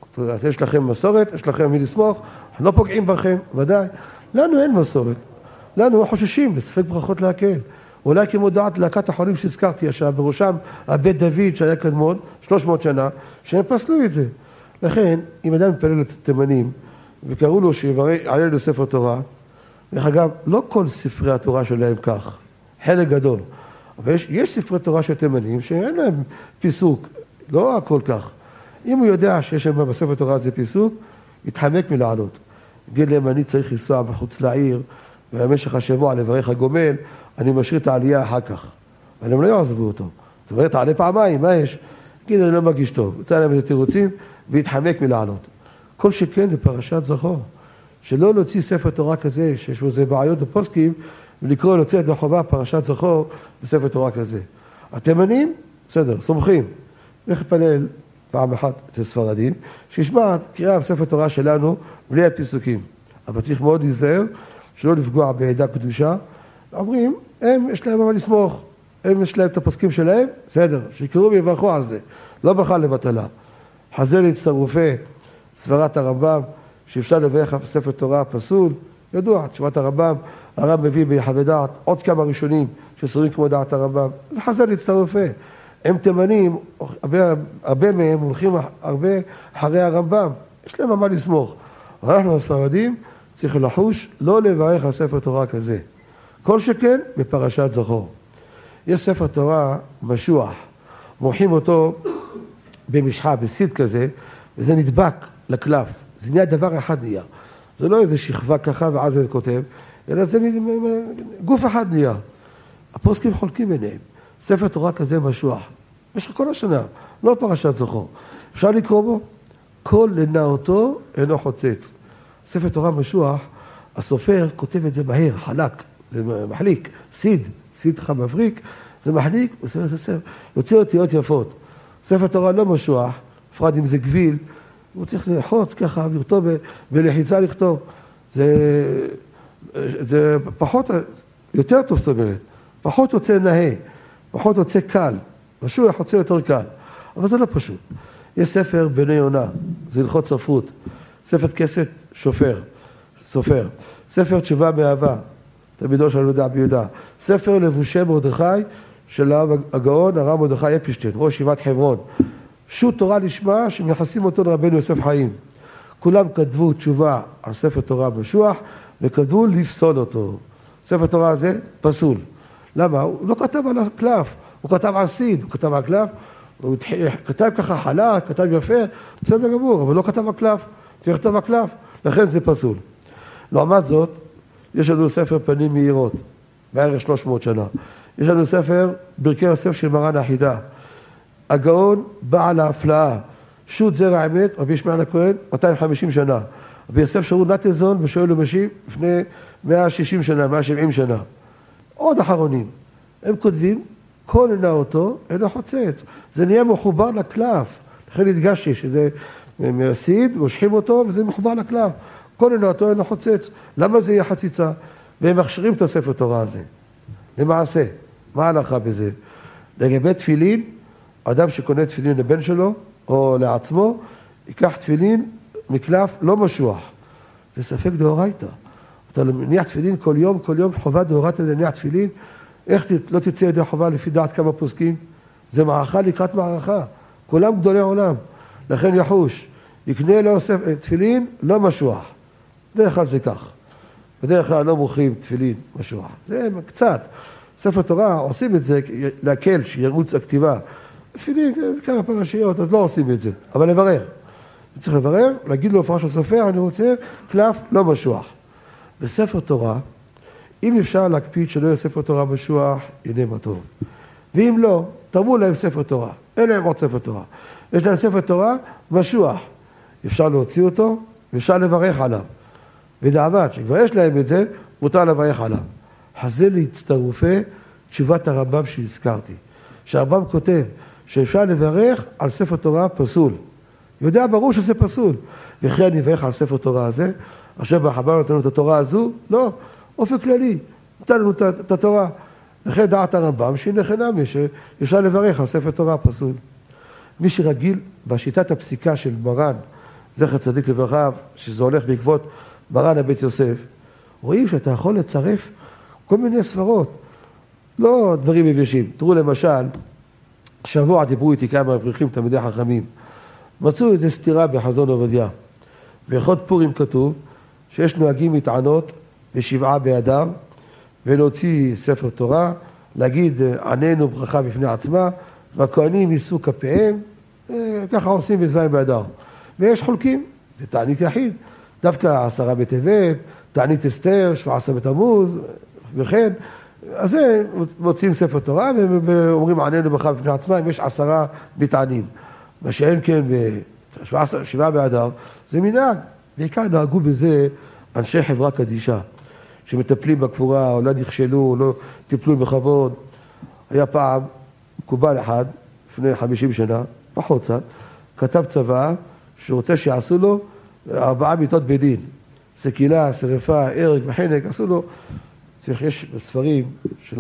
יש לכם מסורת, יש לכם מי לסמוך, אנחנו לא פוגעים בכם, ודאי. לנו אין מסורת. לנו חוששים לספק ברכות להקל. אולי כמו דעת להקת החולים שהזכרתי עכשיו, בראשם הבית דוד שהיה קדמון, 300 שנה, שהם פסלו את זה. לכן, אם אדם מתפלל לתימנים, וקראו לו שיעלה לספר תורה, דרך אגב, לא כל ספרי התורה שלהם כך, חלק גדול. אבל יש ספרי תורה של תימנים שאין להם פיסוק, לא הכל כך. אם הוא יודע שיש להם בספר תורה הזה פיסוק, יתחמק מלעלות. יגיד להם, אני צריך לנסוע מחוץ לעיר, ובמשך השבוע לברך הגומל, אני משאיר את העלייה אחר כך. אבל הם לא יעזבו אותו. זאת אומרת, תעלה פעמיים, מה יש? יגיד, אני לא מרגיש טוב. יצא להם את התירוצים, ויתחמק מלעלות. כל שכן בפרשת זכור. שלא להוציא ספר תורה כזה, שיש בזה בעיות בפוסקים, ולקרוא להוציא את החובה פרשת זכור בספר תורה כזה. התימנים, בסדר, סומכים. וחפלל פעם אחת אצל ספרדים, שישמע קריאה בספר תורה שלנו בלי הפיסוקים. אבל צריך מאוד להיזהר, שלא לפגוע בעדה קדושה. אומרים, יש להם מה לסמוך. יש להם את הפוסקים שלהם, בסדר, שיקראו ויברכו על זה. לא בכלל לבטלה. חזה להצטרופי סברת הרמב"ם, שאפשר לברך ספר תורה פסול, ידוע, תשובת הרמב"ם, הרב מביא ביחווה דעת עוד כמה ראשונים שסורים כמו דעת הרמב"ם, זה חזר להצטרפה. הם תימנים, הרבה מהם הולכים הרבה אחרי הרמב"ם, יש להם מה לסמוך. אנחנו הספרדים צריכים לחוש לא לברך על ספר תורה כזה. כל שכן בפרשת זכור. יש ספר תורה משוח, מורחים אותו במשחה, בסיד כזה, וזה נדבק לקלף. זה נהיה דבר אחד נהיה. זה לא איזה שכבה ככה ואז זה כותב, אלא זה גוף אחד נהיה. הפוסקים חולקים ביניהם. ספר תורה כזה משוח. במשך כל השנה, לא פרשת זכור. אפשר לקרוא בו? כל לנאותו אינו חוצץ. ספר תורה משוח, הסופר כותב את זה מהר, חלק, זה מחליק, סיד מבריק, זה מחליק, יוצא אותיות יפות. ספר תורה לא משוח, בפרט אם זה גביל, הוא צריך לחוץ ככה, לכתוב בלחיצה לכתוב. זה פחות, יותר טוב זאת אומרת, פחות יוצא נאה, פחות יוצא קל, משוח יוצא יותר קל, אבל זה לא פשוט. יש ספר בני יונה, זה הלכות ספרות, ספר כסת סופר, ספר תשובה מאהבה, תלמידו של יהודה ביהודה, ספר לבושי מרדכי של הגאון הרב מרדכי אפשטיין, ראש ישיבת חברון, שו"ת תורה לשמה שמייחסים אותו לרבנו יוסף חיים. כולם כתבו תשובה על ספר תורה משוח וכתבו לפסול אותו. ספר תורה הזה פסול. למה? הוא לא כתב על הקלף, הוא כתב על סיד, הוא כתב על קלף, הוא כתב ככה חלק, כתב יפה, בסדר גמור, אבל לא כתב על קלף, צריך לכתוב על קלף, לכן זה פסול. לעומת זאת, יש לנו ספר פנים מהירות, בערך 300 שנה. יש לנו ספר ברכי יוסף של מרן האחידה. הגאון בעל ההפלאה, שו"ת זרע האמת, רבי ישמעאל הכהן, 250 שנה. רבי יוסף שאול נטלזון ושואל ומשיב לפני 160 שנה, 170 שנה. עוד אחרונים. הם כותבים, כל לנאותו אינו חוצץ. זה נהיה מחובר לקלף. לכן הדגשתי שזה מהסיד, מושכים אותו וזה מחובר לקלף. כל לנאותו אינו חוצץ. למה זה יהיה חציצה? והם מכשירים את הספר תורה הזה. למעשה, מה ההלכה בזה? לגבי תפילין, אדם שקונה תפילין לבן שלו או לעצמו, ייקח תפילין מקלף לא משוח. זה ספק דאורייתא. אתה מניח תפילין כל יום, חובה דאורייתא לניח תפילין, איך לא תצא ידי חובה לפי דעת כמה פוסקים? זה מערכה לקראת מערכה. כולם גדולי עולם. לכן יחוש, יקנה לו תפילין לא משוח. בדרך כלל זה כך. בדרך כלל לא מוכרים תפילין משוח. זה קצת. ספר תורה עושים את זה להקל, שירוץ הכתיבה. תפילין, כמה פרשיות, אז לא עושים את זה. אבל לברר. צריך לברר, להגיד לו הפרש הסופר, אני רוצה קלף לא משוח. בספר תורה, אם אפשר להקפיד שלא יהיה ספר תורה משוח, הנה מה טוב. ואם לא, תרמו להם ספר תורה. אין להם עוד ספר תורה. יש להם ספר תורה משוח. אפשר להוציא אותו, ואפשר לברך עליו. ודעבד, שכבר יש להם את זה, מותר לברך עליו. חזה להצטרופי תשובת הרמב"ם שהזכרתי. שהרמב"ם כותב שאפשר לברך על ספר תורה פסול. יודע ברור שזה פסול. וכי אני אברך על ספר תורה הזה, עכשיו בחבר נתנו את התורה הזו? לא, אופן כללי. נתן לנו את התורה. לכן דעת הרמב"ם שהנה חינמי, שאפשר לברך על ספר תורה פסול. מי שרגיל בשיטת הפסיקה של מרן, זכר צדיק לברכה, שזה הולך בעקבות מרן הבית יוסף, רואים שאתה יכול לצרף כל מיני ספרות, לא דברים יבשים. תראו למשל, שבוע דיברו איתי כמה אברכים תלמידי חכמים, מצאו איזו סתירה בחזון עובדיה. בהלכות פורים כתוב שיש נוהגים מטענות ב7 באדר, ולהוציא ספר תורה, להגיד עננו ברכה בפני עצמה, והכהנים יישאו כפיהם, ככה עושים ב7 באדר. ויש חולקים, זה תענית יחיד, דווקא 10 בטבת, תענית אסתר, 17 בתמוז, וכן, אז זה מוצאים ספר תורה, ואומרים עננו ברכה בפני עצמה, אם יש 10 מתענים. מה שאין כן ב7 באדר, זה מנהג. בעיקר נהגו בזה אנשי חברה קדישה, שמטפלים בקבורה, או לא נכשלו, או לא טיפלו בכבוד. היה פעם מקובל אחד, לפני 50 שנה, פחות קצת, כתב צבא, שרוצה שיעשו לו 4 מיתות בדין. סקילה, שרפה, הרג וחנק, עשו לו, יש בספרים של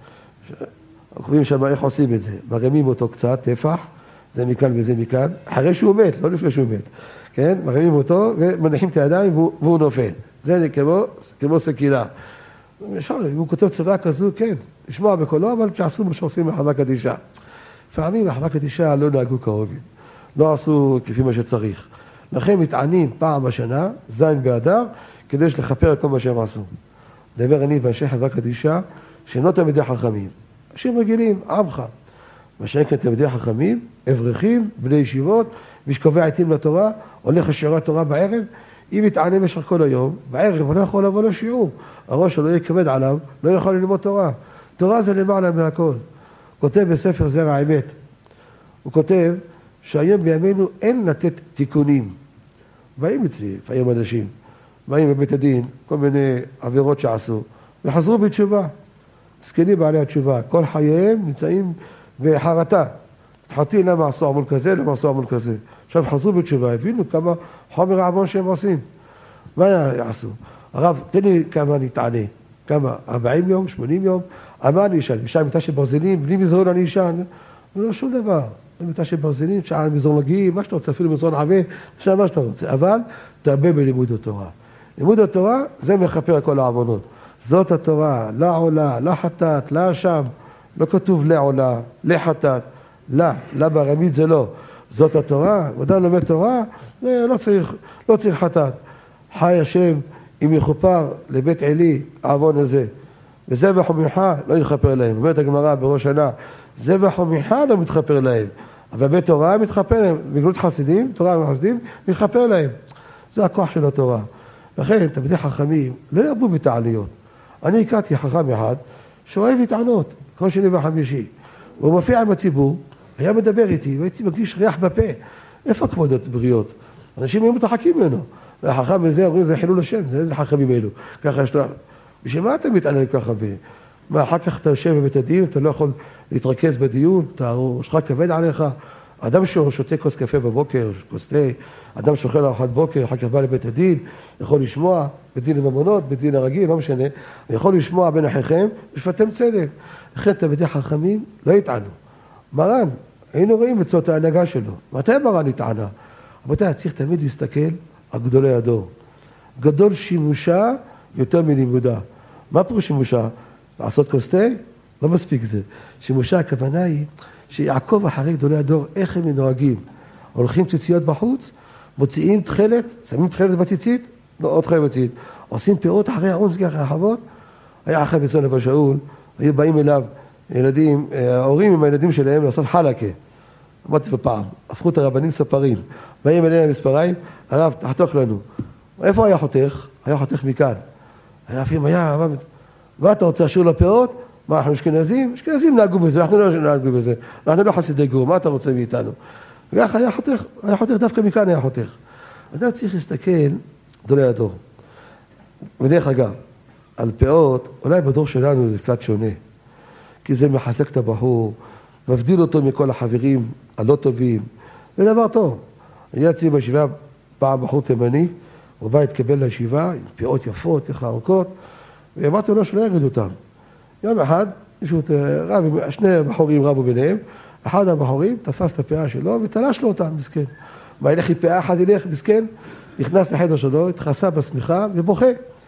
הקובעים שם איך עושים את זה. מרמים אותו קצת, טפח, זה מכאן וזה מכאן, אחרי שהוא מת, לא לפני שהוא מת. כן? מרמים אותו ומניחים את הידיים והוא נופל. זה כמו סקילה. אם הוא כותב צבא כזו, כן, לשמוע בקולו, אבל שעשו מה שעושים בחווה קדישה. לפעמים בחווה קדישה לא נהגו כהוגן, לא עשו כפי מה שצריך. לכן מתענים פעם בשנה, זין באדר, כדי לכפר את כל מה שהם עשו. דבר אני באנשי חברה קדישה, שאינו תלמידי חכמים. אנשים רגילים, עמך. מה שאין כאן תלמידי חכמים, אברכים, בני ישיבות, מי שקובע עתים לתורה, הולך לשיעורי תורה בערב, אם יתענה במשך כל היום, בערב הוא לא יכול לבוא לשיעור. הראש שלו יהיה כבד עליו, לא יכול ללמוד תורה. תורה זה למעלה מהכל. כותב בספר זרע האמת, הוא כותב שהיום בימינו אין לתת תיקונים. באים אצלי, לפעמים אנשים, באים בבית הדין, כל מיני עבירות שעשו, וחזרו בתשובה. זקנים בעלי התשובה, כל חייהם נמצאים בחרטה. התחלתי למה עשו עמול כזה, למה עשו עמול כזה. עכשיו חזרו בתשובה, הבינו כמה חומר העוון שהם עושים. מה יעשו? הרב, תן לי כמה נתענה. כמה? 40 יום, 80 יום? מה אני אשן? אישה מיטה של ברזלים, בלי מזרון אני אשן? לא שום דבר. מיטה של ברזלים, תשאל על מזרון מגיעים, מה שאתה רוצה, אפילו מזרון עבה, תשאל מה שאתה רוצה. אבל תרבה בלימוד התורה. לימוד התורה זה מכפר כל העוונות. זאת התורה, לא עולה, לא חטאת, לא אשם. לא כתוב לעולה, לחטאת, לא ברמית זה לא. זאת התורה, אדם לומד תורה, לא צריך חטאת. חי השם אם יכופר לבית עלי העוון הזה. וזבח ומנחה לא יכפר להם. אומרת הגמרא בראש שנה, זבח ומנחה לא מתכפר להם. אבל בית תורה מתכפר להם. בגלות חסידים, תורה וחסידים, מתכפר להם. זה הכוח של התורה. לכן, תלמידי חכמים לא ירבו בתעניות. אני הכרתי חכם אחד שאוהב להתענות, כל שני וחמישי. והוא מופיע עם הציבור, היה מדבר איתי, והייתי מרגיש ריח בפה. איפה כבוד בריות? אנשים היו מתרחקים ממנו. והחכם הזה אומרים, זה חילול השם, זה איזה חכמים אלו. ככה יש לו... בשביל מה אתה מתעניין ככה מה, אחר כך אתה יושב בבית הדין, אתה לא יכול להתרכז בדיון, ראשך כבד עליך. אדם ששותה כוס קפה בבוקר, כוס תה, אדם שאוכל ארוחת בוקר, אחר כך בא לבית הדין, יכול לשמוע, בדין הממונות, בדין הרגיל, לא משנה, יכול לשמוע בין אחיכם, ושפטם צדק. לכן תלמידי חכמים לא יטענו. מרן, היינו רואים בצורת ההנהגה שלו. מתי מרן יטענה? רבותיי, צריך תמיד להסתכל על גדולי הדור. גדול שימושה יותר מלימודה. מה פה שימושה? לעשות כוס תה? לא מספיק זה. שימושה, הכוונה היא שיעקב אחרי גדולי הדור, איך הם נוהגים. הולכים ציציות בחוץ, מוציאים תחלת, שמים תחלת בציצית, לא עוד תחלת בציצית. עושים פירות אחרי האונסגי, אחרי החוות. היה אחרי בצון אבא שאול, היו באים אליו ילדים, ההורים עם הילדים שלהם לעשות חלקה. אמרתי בפעם, הפכו את הרבנים ספרים. באים אליהם מספריים, הרב, תחתוך לנו. איפה היה חותך? היה חותך מכאן. מה אתה רוצה לשאול לפירות? מה, אנחנו אשכנזים? אשכנזים נהגו בזה, אנחנו לא נהגו בזה. אנחנו לא חסידי גור, מה אתה רוצה מאיתנו? וכך היה חותך דווקא מכאן היה חותך. אדם צריך להסתכל גדולי הדור. ודרך אגב, על פאות, אולי בדור שלנו זה קצת שונה. כי זה מחזק את הבחור, מבדיל אותו מכל החברים הלא טובים. זה דבר טוב. אני יצאתי בישיבה פעם בחור תימני, הוא בא להתקבל לישיבה, עם פאות יפות, איך ארוכות, ואמרתי לו שלא יגיד אותם. יום אחד שני בחורים רבו ביניהם, אחד הבחורים תפס את הפאה שלו ותלש לו אותה, מסכן. מה, ילך עם פאה אחת, ילך, מסכן, נכנס לחדר שלו, התחסה בשמיכה ובוכה.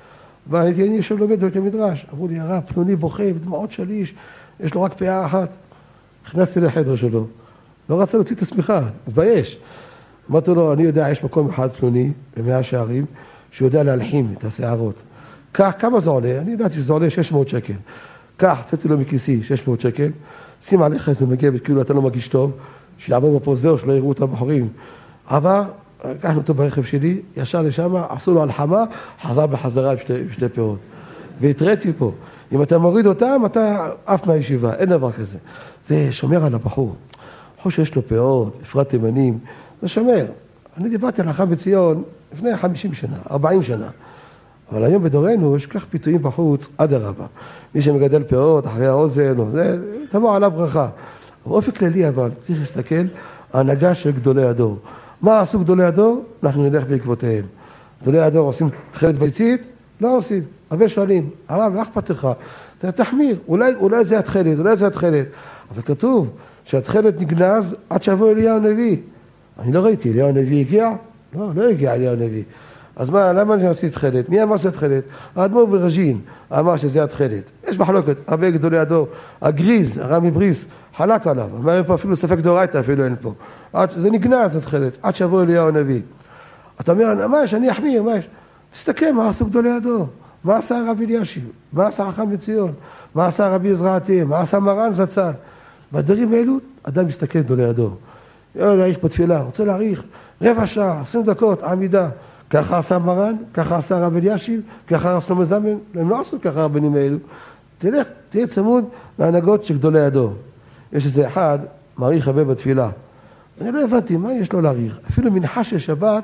ואני יושב לומד בבית המדרש, אמרו לי, הרב, פלוני בוכה, בדמעות שליש, יש לו רק פאה אחת. נכנסתי לחדר שלו, לא רצה להוציא את השמיכה, מבייש. אמרתי לו, אני יודע, יש מקום אחד פלוני, במאה שערים, שיודע להלחים את השערות. כך, כמה זה עולה? אני ידעתי שזה עולה 600 שקל. כך, צאתי לו מכיסי 600 שקל, שים עליך איזה מגבת, כאילו אתה לא מגיש טוב, שיעבור בפרוזדור, שלא יראו את הבחורים. עבר, לקחנו אותו ברכב שלי, ישר לשם, עשו לו הלחמה, חזר בחזרה עם שתי פירות. והתראיתי פה, אם אתה מוריד אותם, אתה עף מהישיבה, אין דבר כזה. זה שומר על הבחור. בחור שיש לו פירות, אפרת תימנים, זה שומר. אני דיברתי על החם בציון לפני 50 שנה, 40 שנה. אבל היום בדורנו יש כך פיתויים בחוץ, עד הרבה. מי שמגדל פירות, אחרי האוזן, תבוא עליו ברכה. באופן כללי אבל, צריך להסתכל, ההנהגה של גדולי הדור. מה עשו גדולי הדור? אנחנו נלך בעקבותיהם. גדולי הדור עושים תכלת בציצית? לא עושים. הרבה שואלים, הרב, לא אכפת לך, תחמיר, אולי זה התכלת, אולי זה התכלת. אבל כתוב שהתכלת נגנז עד שיבוא אליהו הנביא. אני לא ראיתי, אליהו הנביא הגיע? לא הגיע אליהו הנביא. אז מה, למה אני עושה תכלת? מי אמר שזה תכלת? האדמו"ר ברג'ין אמר שזה התכלת. יש מחלוקת, הרבה גדולי הדור. הגריז, הרב מבריס, חלק עליו. אמר פה אפילו ספק דאורייתא, אפילו אין פה. זה נגנז התכלת, עד שיבוא אליהו הנביא. אתה אומר, מה יש? אני אחמיר, מה יש? תסתכל, מה עשו גדולי הדור? מה עשה הרב אלישיב? מה עשה החכם לציון? מה עשה רבי עזרא עטיה? מה עשה מרן זצ"ל? בדברים האלו, אדם מסתכל גדולי הדור. להאריך בתפילה, רוצה להאריך, רבע שעה, 20 דקות, עמידה. ככה עשה מרן, ככה עשה הרב אלישיב, ככה עשה שלמה זלמן, הם לא עשו ככה הרבנים האלו. תלך, תהיה צמוד להנהגות של גדולי הדור. יש איזה אחד, מעריך הרבה בתפילה. אני לא הבנתי, מה יש לו להעריך? אפילו מנחה של שבת,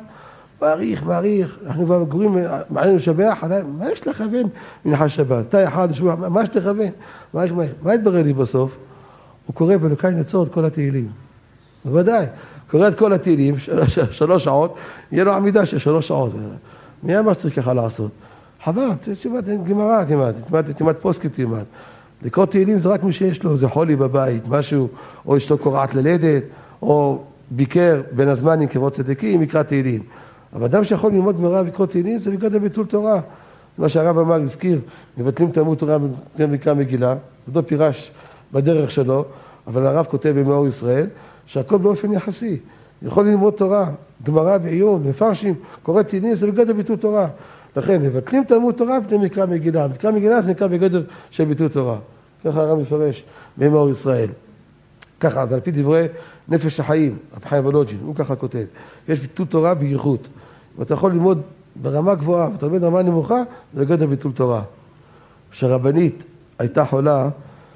מעריך, אנחנו כבר גורים, מעלינו לשבח, מה יש לכוון מנחה שבת? אתה אחד, מה יש לכוון? מה יתברר לי בסוף? הוא קורא בלוקאי נצור את כל התהילים. בוודאי, קורא את כל התהילים, 3 שעות, יהיה לו עמידה של 3 שעות. מי אמר שצריך ככה לעשות? חבל, גמרא תלמד פוסקים תלמד. לקרוא תהילים זה רק מי שיש לו, זה חולי בבית, משהו, או אשתו קורעת ללדת, או ביקר בין הזמנים כבוד צדיקים, יקרא תהילים. אבל אדם שיכול ללמוד גמרא ולקרוא תהילים, זה בגלל ביטול תורה. מה שהרב אמר, הזכיר, מבטלים תלמוד תורה ונקרא מגילה, אותו פירש בדרך שלו, אבל הרב כותב במאור ישראל, שהכל באופן יחסי. יכול ללמוד תורה, גמרא בעיון, מפרשים, קורא תהילים, זה בגדר ביטול תורה. לכן, מבטלים תלמוד תורה ופני מקרא מגילה. מקרא מגילה זה נקרא בגדר של ביטול תורה. ככה הרב מפרש במאור ישראל. ככה, אז על פי דברי נפש החיים, רב חיים וולוז'ין, הוא ככה כותב. יש ביטול תורה בייחוד. ואתה יכול ללמוד ברמה גבוהה, ואתה לומד ברמה נמוכה, זה בגדר ביטול תורה. כשהרבנית הייתה חולה,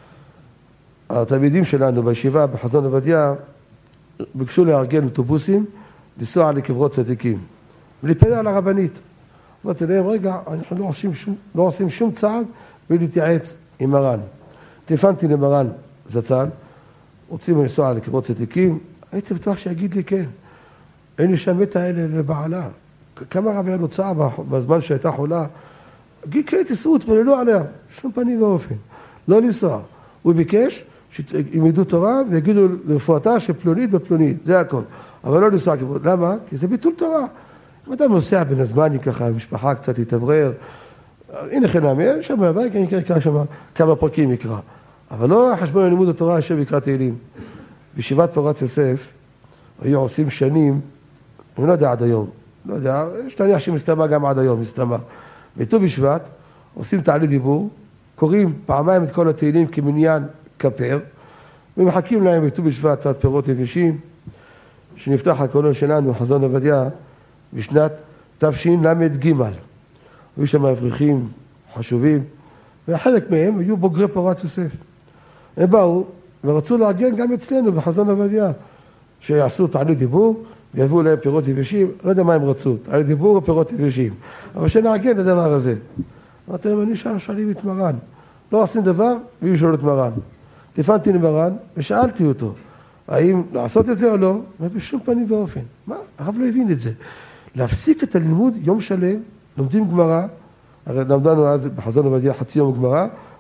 התלמידים שלנו בישיבה בחזון עובדיה ביקשו לארגן אוטובוסים לנסוע לקברות צדיקים ולהתפלל על הרבנית. אמרתי להם, רגע, אנחנו לא עושים שום צעד בלי להתייעץ עם מרן. טלפנתי למרן זצ"ל, רוצים לנסוע לקברות צדיקים, הייתי בטוח שיגיד לי כן. אין לי שם את האלה לבעלה. כמה רב היה לו צער בזמן שהייתה חולה? גיד כן, תסעו, תפללו עליה. שום פנים ואופן. לא לנסוע. הוא ביקש שילמדו תורה ויגידו לרפואתה שפלונית ופלונית, זה הכל. אבל לא לנסוע כבוד. למה? כי זה ביטול תורה. אם אדם נוסע בין הזמנים ככה, המשפחה קצת להתאוורר, הנה חינם, יש שם מהבית, אני אקרא שם כמה פרקים יקרא. אבל לא חשבון לימוד התורה יושב ויקרא תהילים. בישיבת פורת יוסף היו עושים שנים, אני לא יודע עד היום, לא יודע, יש להניח שמסתמה גם עד היום, מסתמה. בט"ו בשבט עושים תעלי דיבור, קוראים פעמיים את כל התהילים כמניין כפר, ומחכים להם בט"ו בשבט קצת פירות יבשים, שנפתח הקולון שלנו, חזון עובדיה, בשנת תשל"ג. היו שם אברכים חשובים, וחלק מהם היו בוגרי פורת יוסף. הם באו ורצו לארגן גם אצלנו בחזון עובדיה, שיעשו תעלי דיבור, ויביאו להם פירות יבשים, לא יודע מה הם רצו, תעלי דיבור או פירות יבשים, אבל שנארגן את הדבר הזה. אמרתי להם, אני שואלים את מרן, לא עושים דבר, והיא שואלת את מרן. טלפנתי למרן ושאלתי אותו, האם לעשות את זה או לא? ובשום פנים ואופן. מה? הרב לא הבין את זה. להפסיק את הלימוד יום שלם, לומדים גמרא, הרי למדנו אז בחזון עובדיה חצי יום גמרא,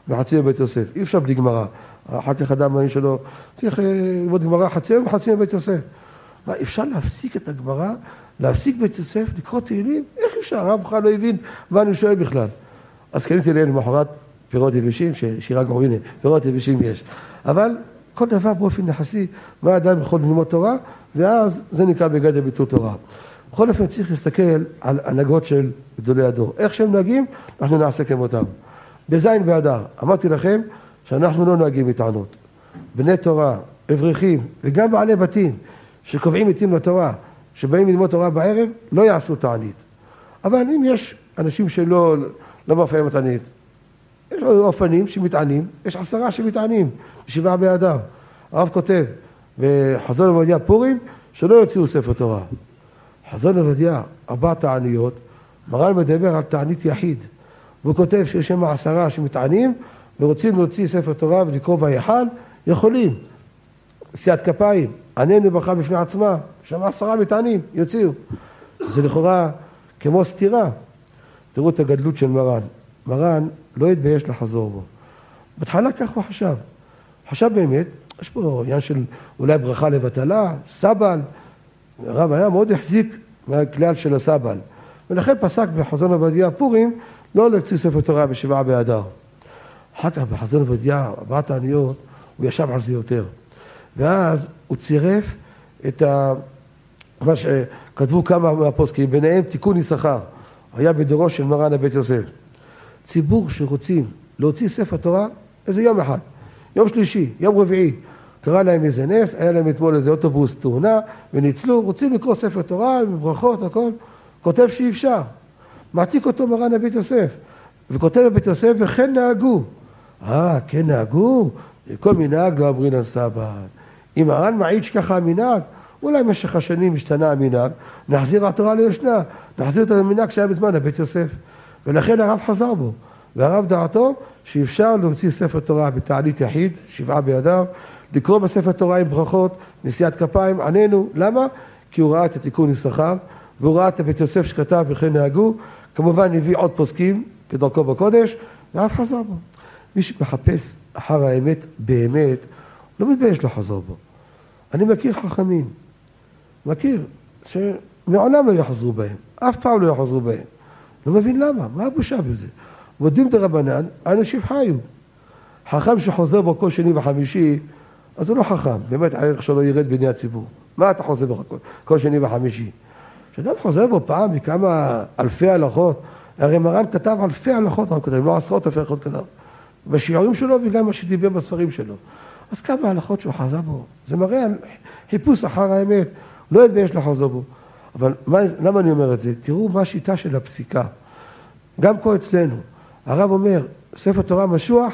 וחצי בבית יוסף. אי אפשר בלי גמרא. אחר כך אדם מאמין שלו, צריך ללמוד גמרא חצי יום וחצי בבית יוסף. מה, אפשר להפסיק את הגמרא, להפסיק בית יוסף, לקרוא תהילים? איך אפשר? הרב בכלל לא הבין מה אני שואל בכלל. אז קניתי להם למחרת פירות יבשים, שירה גור, הנה, פירות יבשים יש. אבל כל דבר באופן יחסי, מה אדם יכול ללמוד תורה, ואז זה נקרא בגדר ביטול תורה. בכל אופן צריך להסתכל על הנהגות של גדולי הדור. איך שהם נהגים, אנחנו נעשה כמותם. בזין באדר, אמרתי לכם שאנחנו לא נוהגים מטענות. בני תורה, אברכים, וגם בעלי בתים, שקובעים עתים לתורה, שבאים ללמוד תורה בערב, לא יעשו תענית. אבל אם יש אנשים שלא מפעמים תענית, יש אופנים שמתענים, יש 10 שמתענים, 7 באדר. הרב כותב, בחזון עובדיה פורים, שלא יוציאו ספר תורה. חזון עובדיה, 4 תעניות, מרן מדבר על תענית יחיד. והוא כותב שיש שם 10 שמתענים, ורוצים להוציא ספר תורה ולקרוא בהיכל, יכולים. נשיאת כפיים, עננו ברכה בפני עצמה, שם 10 מתענים, יוציאו. זה לכאורה כמו סתירה. תראו את הגדלות של מרן. מרן לא התבייש לחזור בו. בהתחלה כך הוא חשב. חשב באמת, יש פה עניין של אולי ברכה לבטלה, סבל. הרב היה מאוד החזיק מהכלל של הסבל. ולכן פסק בחזון עובדיה פורים, לא להוציא ספר תורה ב7 באדר. אחר כך בחזון עובדיה, 4 תעניות, הוא ישב על זה יותר. ואז הוא צירף את מה שכתבו כמה מהפוסקים, ביניהם תיקון יששכר, היה בדורו של מרן הבית יוסף. ציבור שרוצים להוציא ספר תורה, איזה יום אחד, יום שלישי, יום רביעי, קרא להם איזה נס, היה להם אתמול איזה אוטובוס תאונה, וניצלו, רוצים לקרוא ספר תורה, עם ברכות, הכל, כותב שאי אפשר. מעתיק אותו מרן הבית יוסף, וכותב בבית יוסף, וכן נהגו. כן נהגו? כל מנהג לא אמרין על סבא. אם מרן מעיד שככה המנהג, אולי במשך השנים השתנה המנהג, נחזיר התורה ליושנה, נחזיר את המנהג שהיה בזמן הבית יוסף. ולכן הרב חזר בו, והרב דעתו שאפשר להוציא ספר תורה בתענית יחיד, 7 באדר, לקרוא בספר תורה עם ברכות, נשיאת כפיים, עננו. למה? כי הוא ראה את התיקון יששכר, והוא ראה את הבית יוסף שכתב וכן נהגו, כמובן הביא עוד פוסקים כדרכו בקודש, והרב חזר בו. מי שמחפש אחר האמת באמת, לא מתבייש לחזור בו. אני מכיר חכמים, מכיר, שמעולם לא יחזרו בהם, אף פעם לא יחזרו בהם. לא מבין למה, מה הבושה בזה? מודים את הרבנן, האנשים חיו. חכם שחוזר בו כל שני וחמישי, אז הוא לא חכם, באמת הערך שלו ירד בעיני הציבור. מה אתה חוזר בו כל שני וחמישי? כשאדם חוזר בו פעם מכמה אלפי הלכות, הרי מרן כתב אלפי הלכות, לא 10 אלפי הלכות כתב, בשיעורים שלו וגם מה שדיבר בספרים שלו. אז כמה הלכות שהוא חזר בו? זה מראה על חיפוש אחר האמת, לא יתבייש לחזור בו. אבל למה אני אומר את זה? תראו מה השיטה של הפסיקה. גם פה אצלנו, הרב אומר, ספר תורה משוח,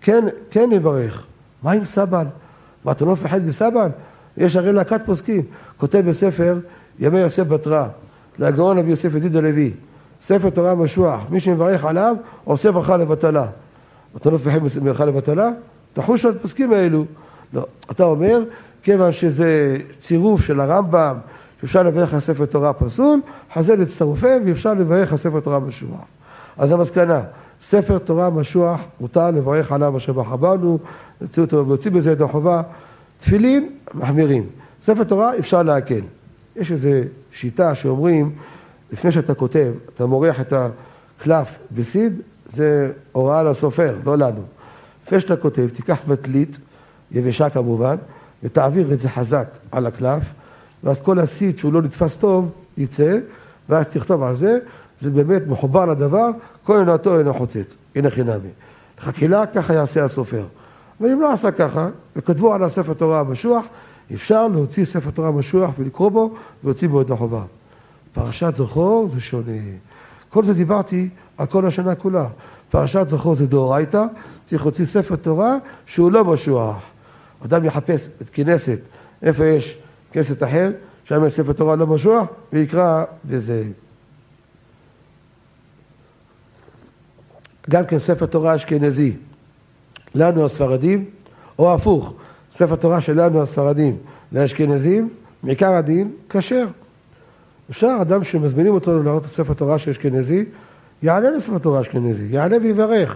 כן נברך. מה עם סבל? מה, אתה לא מפחד בסבל? יש הרי להקת פוסקים. כותב בספר ימי יוסף בתרא, להגאון רבי יוסף ידיד הלוי, ספר תורה משוח, מי שמברך עליו עושה ברכה לבטלה. אתה לא מפחד ברכה לבטלה? תחוש על הפוסקים האלו. לא, אתה אומר, כיוון שזה צירוף של הרמב"ם, שאפשר לברך על ספר תורה פסול, חז"ל הצטרופים ואפשר לברך על ספר תורה משוח. אז המסקנה, ספר תורה משוח, מותר לברך עליו אשר בחרנו, להוציא בזה את החובה, תפילין, מחמירים. ספר תורה אפשר להקל. יש איזו שיטה שאומרים, לפני שאתה כותב, אתה מורח את הקלף בסיד, זה הוראה לסופר, לא לנו. לפני שאתה כותב, תיקח מטלית, יבשה כמובן, ותעביר את זה חזק על הקלף, ואז כל הסיד שהוא לא נתפס טוב, יצא, ואז תכתוב על זה, זה באמת מחובר לדבר, כל עינתו אינו חוצץ, הנה חינמי. לכתחילה ככה יעשה הסופר. ואם לא עשה ככה, וכתבו על הספר תורה המשוח, אפשר להוציא ספר תורה משוח ולקרוא בו, ולהוציא בו את החובה. פרשת זכור זה שונה. כל זה דיברתי על כל השנה כולה. פרשת זכור זה דאורייתא, צריך להוציא ספר תורה שהוא לא משוח. אדם יחפש את כנסת, איפה יש כנסת אחר, שם יש ספר תורה לא משוח, ויקרא בזה. גם כן ספר תורה אשכנזי, לנו הספרדים, או הפוך, ספר תורה שלנו הספרדים לאשכנזים, מעיקר הדין, כשר. אפשר אדם שמזמינים אותו להראות את ספר תורה של אשכנזי, יעלה לספר תורה אשכנזי, יעלה ויברך.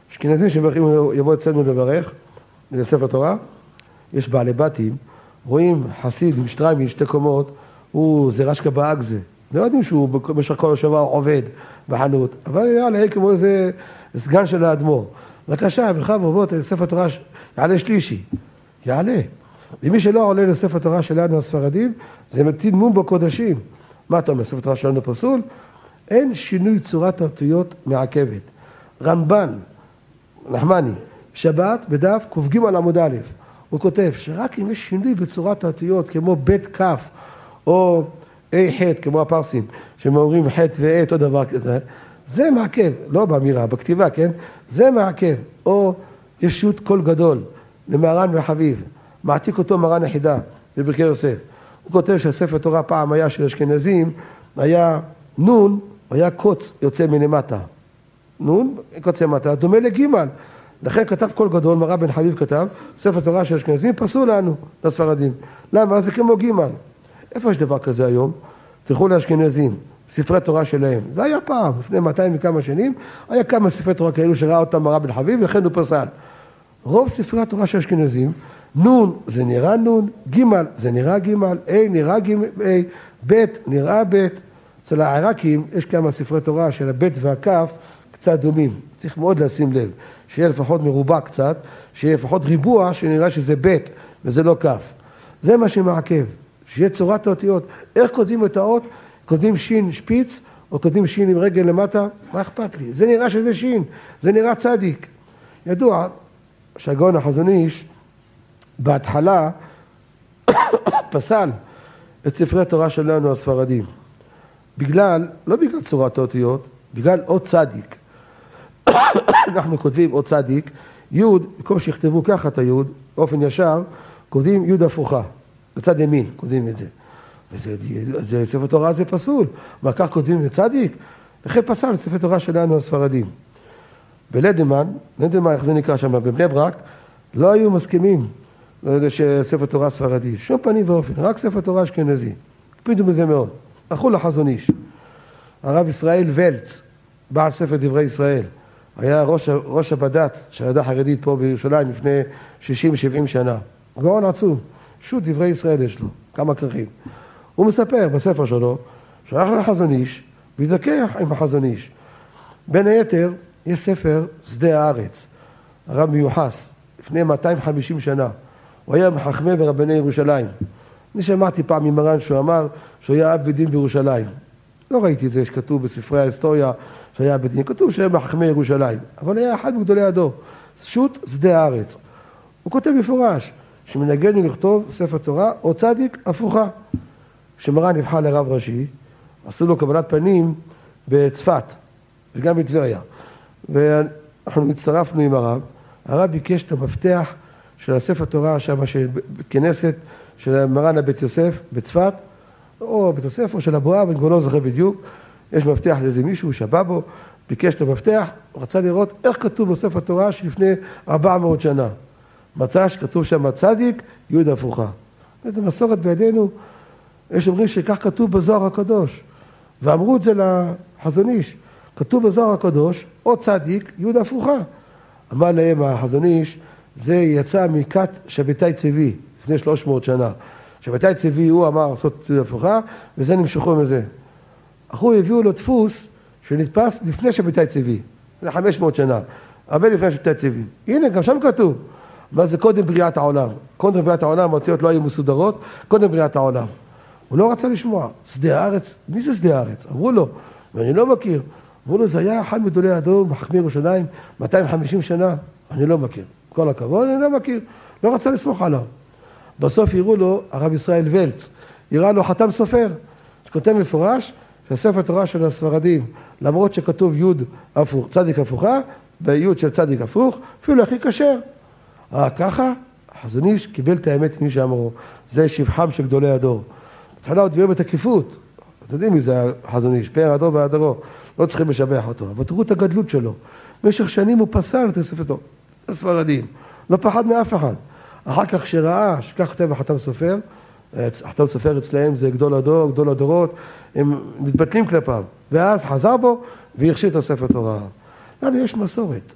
אשכנזים שמברכים יבוא אצלנו לברך, לספר תורה, יש בעלי בתים, רואים חסיד עם שטריימל, 2 קומות, הוא זה רשקה באגזה. לא יודעים שהוא במשך כל השבוע עובד בחנות, אבל יאללה, כמו איזה סגן של האדמו"ר. בבקשה, בכלל בובות, ספר תורה יעלה שלישי. יעלה. ומי שלא עולה לספר תורה שלנו הספרדים, זה מתין מום בקודשים. מה אתה אומר, ספר תורה שלנו פסול? אין שינוי צורת האותיות מעכבת. רמב"ן, נחמני, שבת בדף ק"ג עמוד א', הוא כותב שרק אם יש שינוי בצורת האותיות, כמו בית כף, או אי ח' כמו הפרסים, שמאמרים ח' ואי, אותו דבר כזה, זה מעכב, לא באמירה, בכתיבה, כן? זה מעכב. או ישות קול גדול, למרן וחביב, מעתיק אותו מרן יחידה, בברכי יוסף. הוא כותב שהספר תורה פעם היה של אשכנזים, היה נון, היה קוץ יוצא מלמטה. נון, קוץ למטה, דומה לגימל. לכן כתב קול גדול, מרן בן חביב כתב, ספר תורה של אשכנזים פסול לנו, לספרדים. למה? זה כמו גימל. איפה יש דבר כזה היום? תלכו לאשכנזים, ספרי תורה שלהם. זה היה פעם, לפני 200 וכמה שנים, היה כמה ספרי תורה כאלו שראה אותם מרן בן חביב, לכן הוא פסל. רוב ספרי התורה של אשכנזים, נון זה נראה נון, גימל זה נראה גימל, אי נראה גימל, אי, בית נראה בית. אצל העיראקים יש כמה ספרי תורה של הבית והכף קצת דומים. צריך מאוד לשים לב, שיהיה לפחות מרובע קצת, שיהיה לפחות ריבוע שנראה שזה בית וזה לא כף. זה מה שמעכב, שיהיה צורת האותיות. איך כותבים את האות? כותבים שין שפיץ או כותבים שין עם רגל למטה? מה אכפת לי? זה נראה שזה שין, זה נראה צדיק. ידוע שהגאון החזון איש בהתחלה פסל את ספרי התורה שלנו הספרדים. לא בגלל צורת האותיות, בגלל אות צדיק. אנחנו כותבים אות צדיק, יוד, במקום שיכתבו ככה את היוד, באופן ישר, כותבים יוד הפוכה, בצד ימין כותבים את זה. וזה ספר תורה זה פסול, מה כך כותבים את צדיק? לכן פסל את ספר תורה שלנו הספרדים. בלדמן, איך זה נקרא שם, בבני ברק, לא היו מסכימים שספר תורה ספרדי, שום פנים ואופן, רק ספר תורה אשכנזי. הקפידו בזה מאוד. הלכו לחזון איש. הרב ישראל ולץ, בעל ספר דברי ישראל, היה ראש הבד"ץ של העדה החרדית פה בירושלים לפני 60-70 שנה. גאון עצום, שו"ת דברי ישראל יש לו, כמה כרכים. הוא מספר בספר שלו, שהלך לחזון איש, והתווכח עם החזון איש. בין היתר, יש ספר שדה הארץ, הרב מיוחס, לפני 250 שנה. הוא היה מחכמי ורבני ירושלים. אני שמעתי פעם ממרן שהוא אמר שהוא היה אב בית דין בירושלים. לא ראיתי את זה שכתוב בספרי ההיסטוריה שהיה אב בית דין, כתוב שהיה מחכמי ירושלים. אבל היה אחד מגדולי הדור, שו"ת שדה הארץ. הוא כותב מפורש שמנגן לכתוב ספר תורה או צדיק הפוכה. כשמרן נבחר לרב ראשי, עשו לו קבלת פנים בצפת וגם בטבריה. ואנחנו הצטרפנו עם הרב ביקש את המפתח של הספר תורה שם בכנסת של מרן הבית יוסף בצפת, או בית יוסף או של אבוהב, אני כבר לא זוכר בדיוק, יש מפתח לאיזה מישהו שבא בו, ביקש את המפתח, רצה לראות איך כתוב בספר תורה שלפני 400 שנה. מצא שכתוב שם צדיק, יוד הפוכה. זו מסורת בידינו, יש אומרים שכך כתוב בזוהר הקדוש, ואמרו את זה לחזון איש, כתוב בזוהר הקדוש, או צדיק, יוד הפוכה. אמר להם החזון איש, זה יצא מכת שבתאי צבי, לפני 300 שנה. שבתאי צבי הוא אמר לעשות יוד הפוכה, וזה נמשכו מזה. אחו הביאו לו דפוס שנתפס לפני שבתאי צבי, לפני 500 שנה, הרבה לפני שבתאי צבי. הנה, גם שם כתוב. מה זה קודם בריאת העולם? קודם בריאת העולם, האותיות לא היו מסודרות, קודם בריאת העולם. הוא לא רצה לשמוע. שדה הארץ, מי זה שדה הארץ? אמרו לו, ואני לא מכיר. אמרו לו, זה היה אחד מגדולי הדור, מחכמי ירושלים, 250 שנה, אני לא מכיר. כל הכבוד, אני לא מכיר. לא רצה לסמוך עליו. בסוף יראו לו, הרב ישראל ולץ, יראה לו חתם סופר, שכותב מפורש, שהספר תורה של הספרדים, למרות שכתוב יוד הפוך, צדיק הפוכה, ביוד של צדיק הפוך, אפילו הכי כשר. ככה, החזון איש קיבל את האמת ממי שאמרו, זה שבחם של גדולי הדור. בתחילה הוא דיבר בתקיפות, אתם יודעים מי זה החזון איש, פאר הדור והדרו, לא צריכים לשבח אותו, אבל תראו את הגדלות שלו. במשך שנים הוא פסל את הספר תורה, הספרדים, לא פחד מאף אחד. אחר כך שראה, שכך כותב החתם סופר, החתם סופר אצלהם זה גדול הדור, גדול הדורות, הם מתבטלים כלפיו, ואז חזר בו והכשיר את הספר תורה. לנו יש מסורת,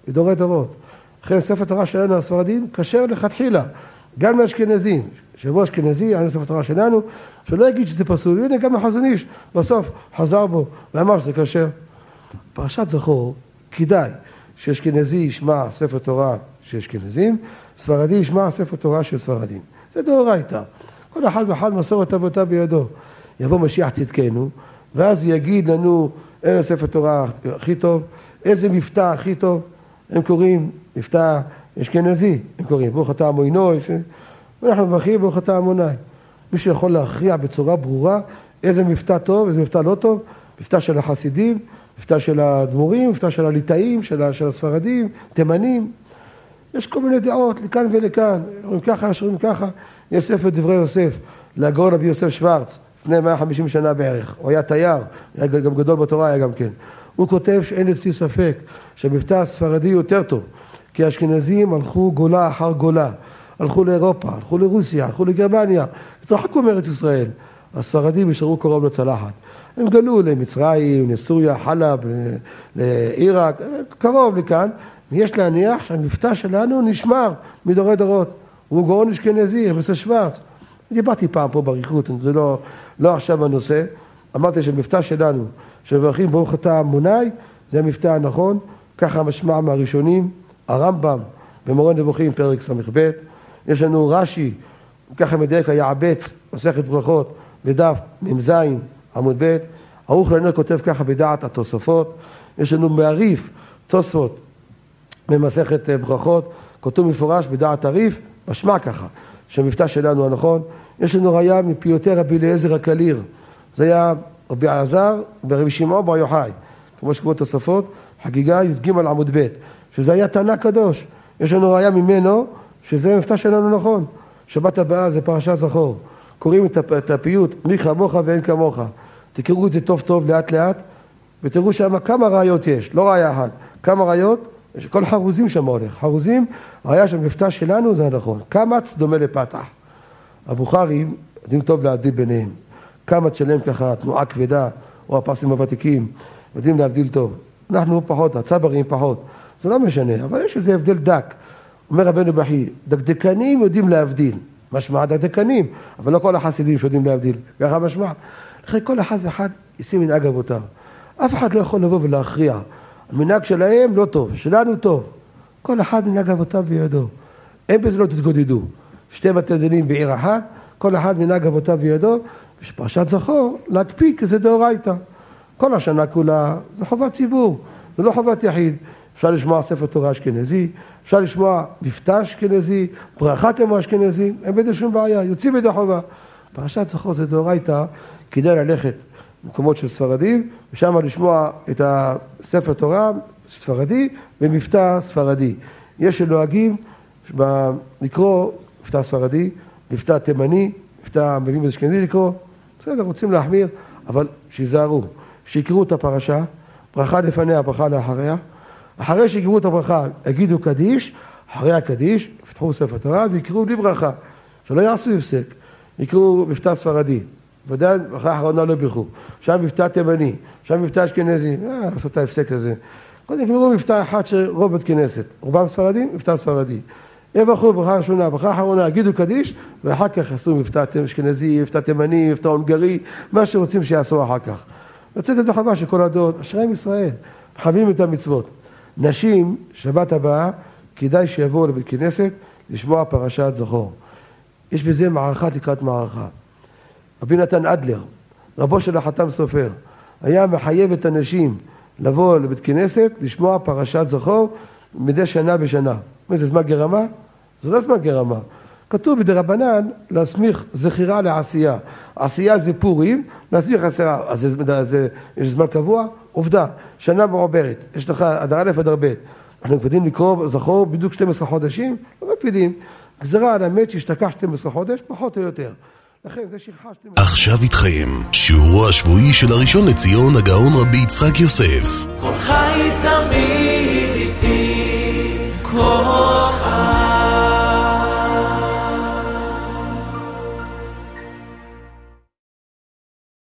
מדורי דורות. אחרי ספר תורה שלנו הספרדים, כשר לכתחילה, גם מאשכנזים. שבוע אשכנזי, היה ספר תורה שלנו, שלא יגיד שזה פסול, הנה גם החזון איש, בסוף חזר בו, ואמר שזה כשר. פרשת זכור, כדאי שאשכנזי ישמע ספר תורה של אשכנזים, ספרדי ישמע ספר תורה של ספרדים. זה דאורייתא. כל אחד ואחד מסורת אבותיו בידו. יבוא משיח צדקנו, ואז הוא יגיד לנו, אין הספר תורה הכי טוב, איזה מבטא הכי טוב, הם קוראים מבטא אשכנזי, הם קוראים ברוך אתה עמנו, ואנחנו מברכים ברוך אתה עמוני. מי שיכול להכריע בצורה ברורה איזה מבטא טוב, איזה מבטא לא טוב, מבטא של החסידים, מבטא של הדמורים, מבטא של הליטאים, של הספרדים, תימנים. יש כל מיני דעות לכאן ולכאן, אומרים ככה, אומרים ככה. יש ספר דברי יוסף, להגאון רבי יוסף שוורץ, לפני 150 שנה בערך. הוא היה תייר, היה גם גדול בתורה, היה גם כן. הוא כותב שאין אצלי ספק שהמבטא הספרדי יותר טוב, כי האשכנזים הלכו גולה אחר גולה, הלכו לאירופה, הלכו לרוסיה, הלכו לגרמניה, התרחקו מארץ ישראל. הספרדים נשארו קרוב לצלחת. הם גלו למצרים, לסוריה, חלב, לעיראק, קרוב לכאן, ויש להניח שהמבטא שלנו נשמר מדורי דורות. הוא גאון אשכנזי, רבי שוורץ. דיברתי פעם פה בריחות, זה לא עכשיו הנושא. אמרתי שהמבטא שלנו, שמברכים ברוך אתה עמוני, זה המבטא הנכון, ככה משמע מהראשונים, הרמב"ם במורה נבוכים פרק ס"ב. יש לנו רש"י, ככה מדייק היעבץ, מסכת ברכות, בדף מ"ז עמוד ב'. ערוך לנר כותב ככה בדעת התוספות. יש לנו מעריף תוספות ממסכת ברכות, כתוב מפורש בדעת הריף, משמע ככה, שהמבטא שלנו הנכון. יש לנו ראיה מפיוטי רבי אליעזר הקליר, זה היה רבי אלעזר ורבי שמעון בר יוחאי, כמו שקוראים תוספות, חגיגה י"ג עמוד ב', שזה היה תנא קדוש. יש לנו ראיה ממנו שזה המבטא שלנו נכון. שבת הבאה זה פרשת זכור, קוראים את הפיוט מי כמוך ואין כמוך. תקראו את זה טוב טוב לאט לאט ותראו שם כמה ראיות יש, לא ראיה אחת, כמה ראיות. כל חרוזים שם הולך, חרוזים, ראיה שהמבטא שלנו זה הנכון. קמץ דומה לפתח. הבוכרים יודעים טוב להבדיל ביניהם. קמץ שלהם ככה, תנועה כבדה, או הפרסים הוותיקים, יודעים להבדיל טוב. אנחנו פחות, הצברים פחות. זה לא משנה, אבל יש איזה הבדל דק. אומר רבנו בכי, דקדקנים יודעים להבדיל. משמע דקדקנים, אבל לא כל החסידים שיודעים להבדיל. ככה משמע. לכן כל אחד ואחד ישים מנהג אבותיו. אף אחד לא יכול לבוא ולהכריע. המנהג שלהם לא טוב, שלנו טוב. כל אחד מנהג אבותיו בידו. אין בזה לא תתגודדו. שתי בתי דינים בעיר אחת, כל אחד מנהג אבותיו בידו, ושפרשת זכור להקפיד, כי זה דאורייתא. כל השנה כולה זה חובת ציבור, זה לא חובת יחיד. אפשר לשמוע ספר תורה אשכנזי, אפשר לשמוע מבטא אשכנזי, ברכה כמו אשכנזי, אין בזה שום בעיה, יוצאים בידי חובה. פרשת זכור זה דאורייתא, כדאי ללכת במקומות של ספרדים, ושם לשמוע את הספר תורה ספרדי ומבטא ספרדי. יש שנוהגים לקרוא מבטא ספרדי, מבטא תימני, מבטא מבין אשכנזי לקרוא, בסדר, רוצים להחמיר, אבל שיזהרו, שיקראו את הפרשה, ברכה לפניה, ברכה לאחריה, אחרי שיקראו את הברכה, יגידו קדיש, אחרי הקדיש, יפתחו ספר תורה ויקראו בלי ברכה, שלא יעשו הפסק, יקראו מבטא ספרדי, ודאי, ברכה האחרונה לא בירכו, שם מבטא תימני, שם מבטא אשכנזי, לעשות את ההפסק הזה. קודם יראו מבטא אחד של רוב בית כנסת, רובם ספרדים, מבטא ספרדי. יברכו ברכה ראשונה, ברכה האחרונה, יגידו קדיש, ואחר כך יעשו מבטא אשכנזי, מבטא תימני, מבטא הונגרי, מה שרוצים שיעשו אחר כך. לצאת את החובה של כל הדעות, אשריהם ישראל, חייבים את המצוות. נשים, שבת הבאה, כדאי שיבואו לבית כנסת לשמוע פרשת זכור. יש בזה מערכה לקראת מערכה. רבי נתן אדלר, רבו של החתם סופר, היה מחייב את הנשים לבוא לבית כנסת לשמוע פרשת זכור מדי שנה בשנה. מה זה, זמן גרמה? זה לא זמן גרמה. כתוב בדרבנן להסמיך זכירה לעשייה. עשייה זה פורים, להסמיך עשייה. אז יש זמן קבוע? עובדה, שנה מעוברת. יש לך עד א' עד ב'. אנחנו מקפידים לקרוא זכור בדיוק 12 חודשים? לא מקפידים. גזרה על המת שהשתכח 12 חודש, פחות או יותר. לכן זה שכחה 12. עכשיו איתכם, שיעורו השבועי של הראשון לציון הגאון רבי יצחק יוסף. כל חי תמיד איתי, כל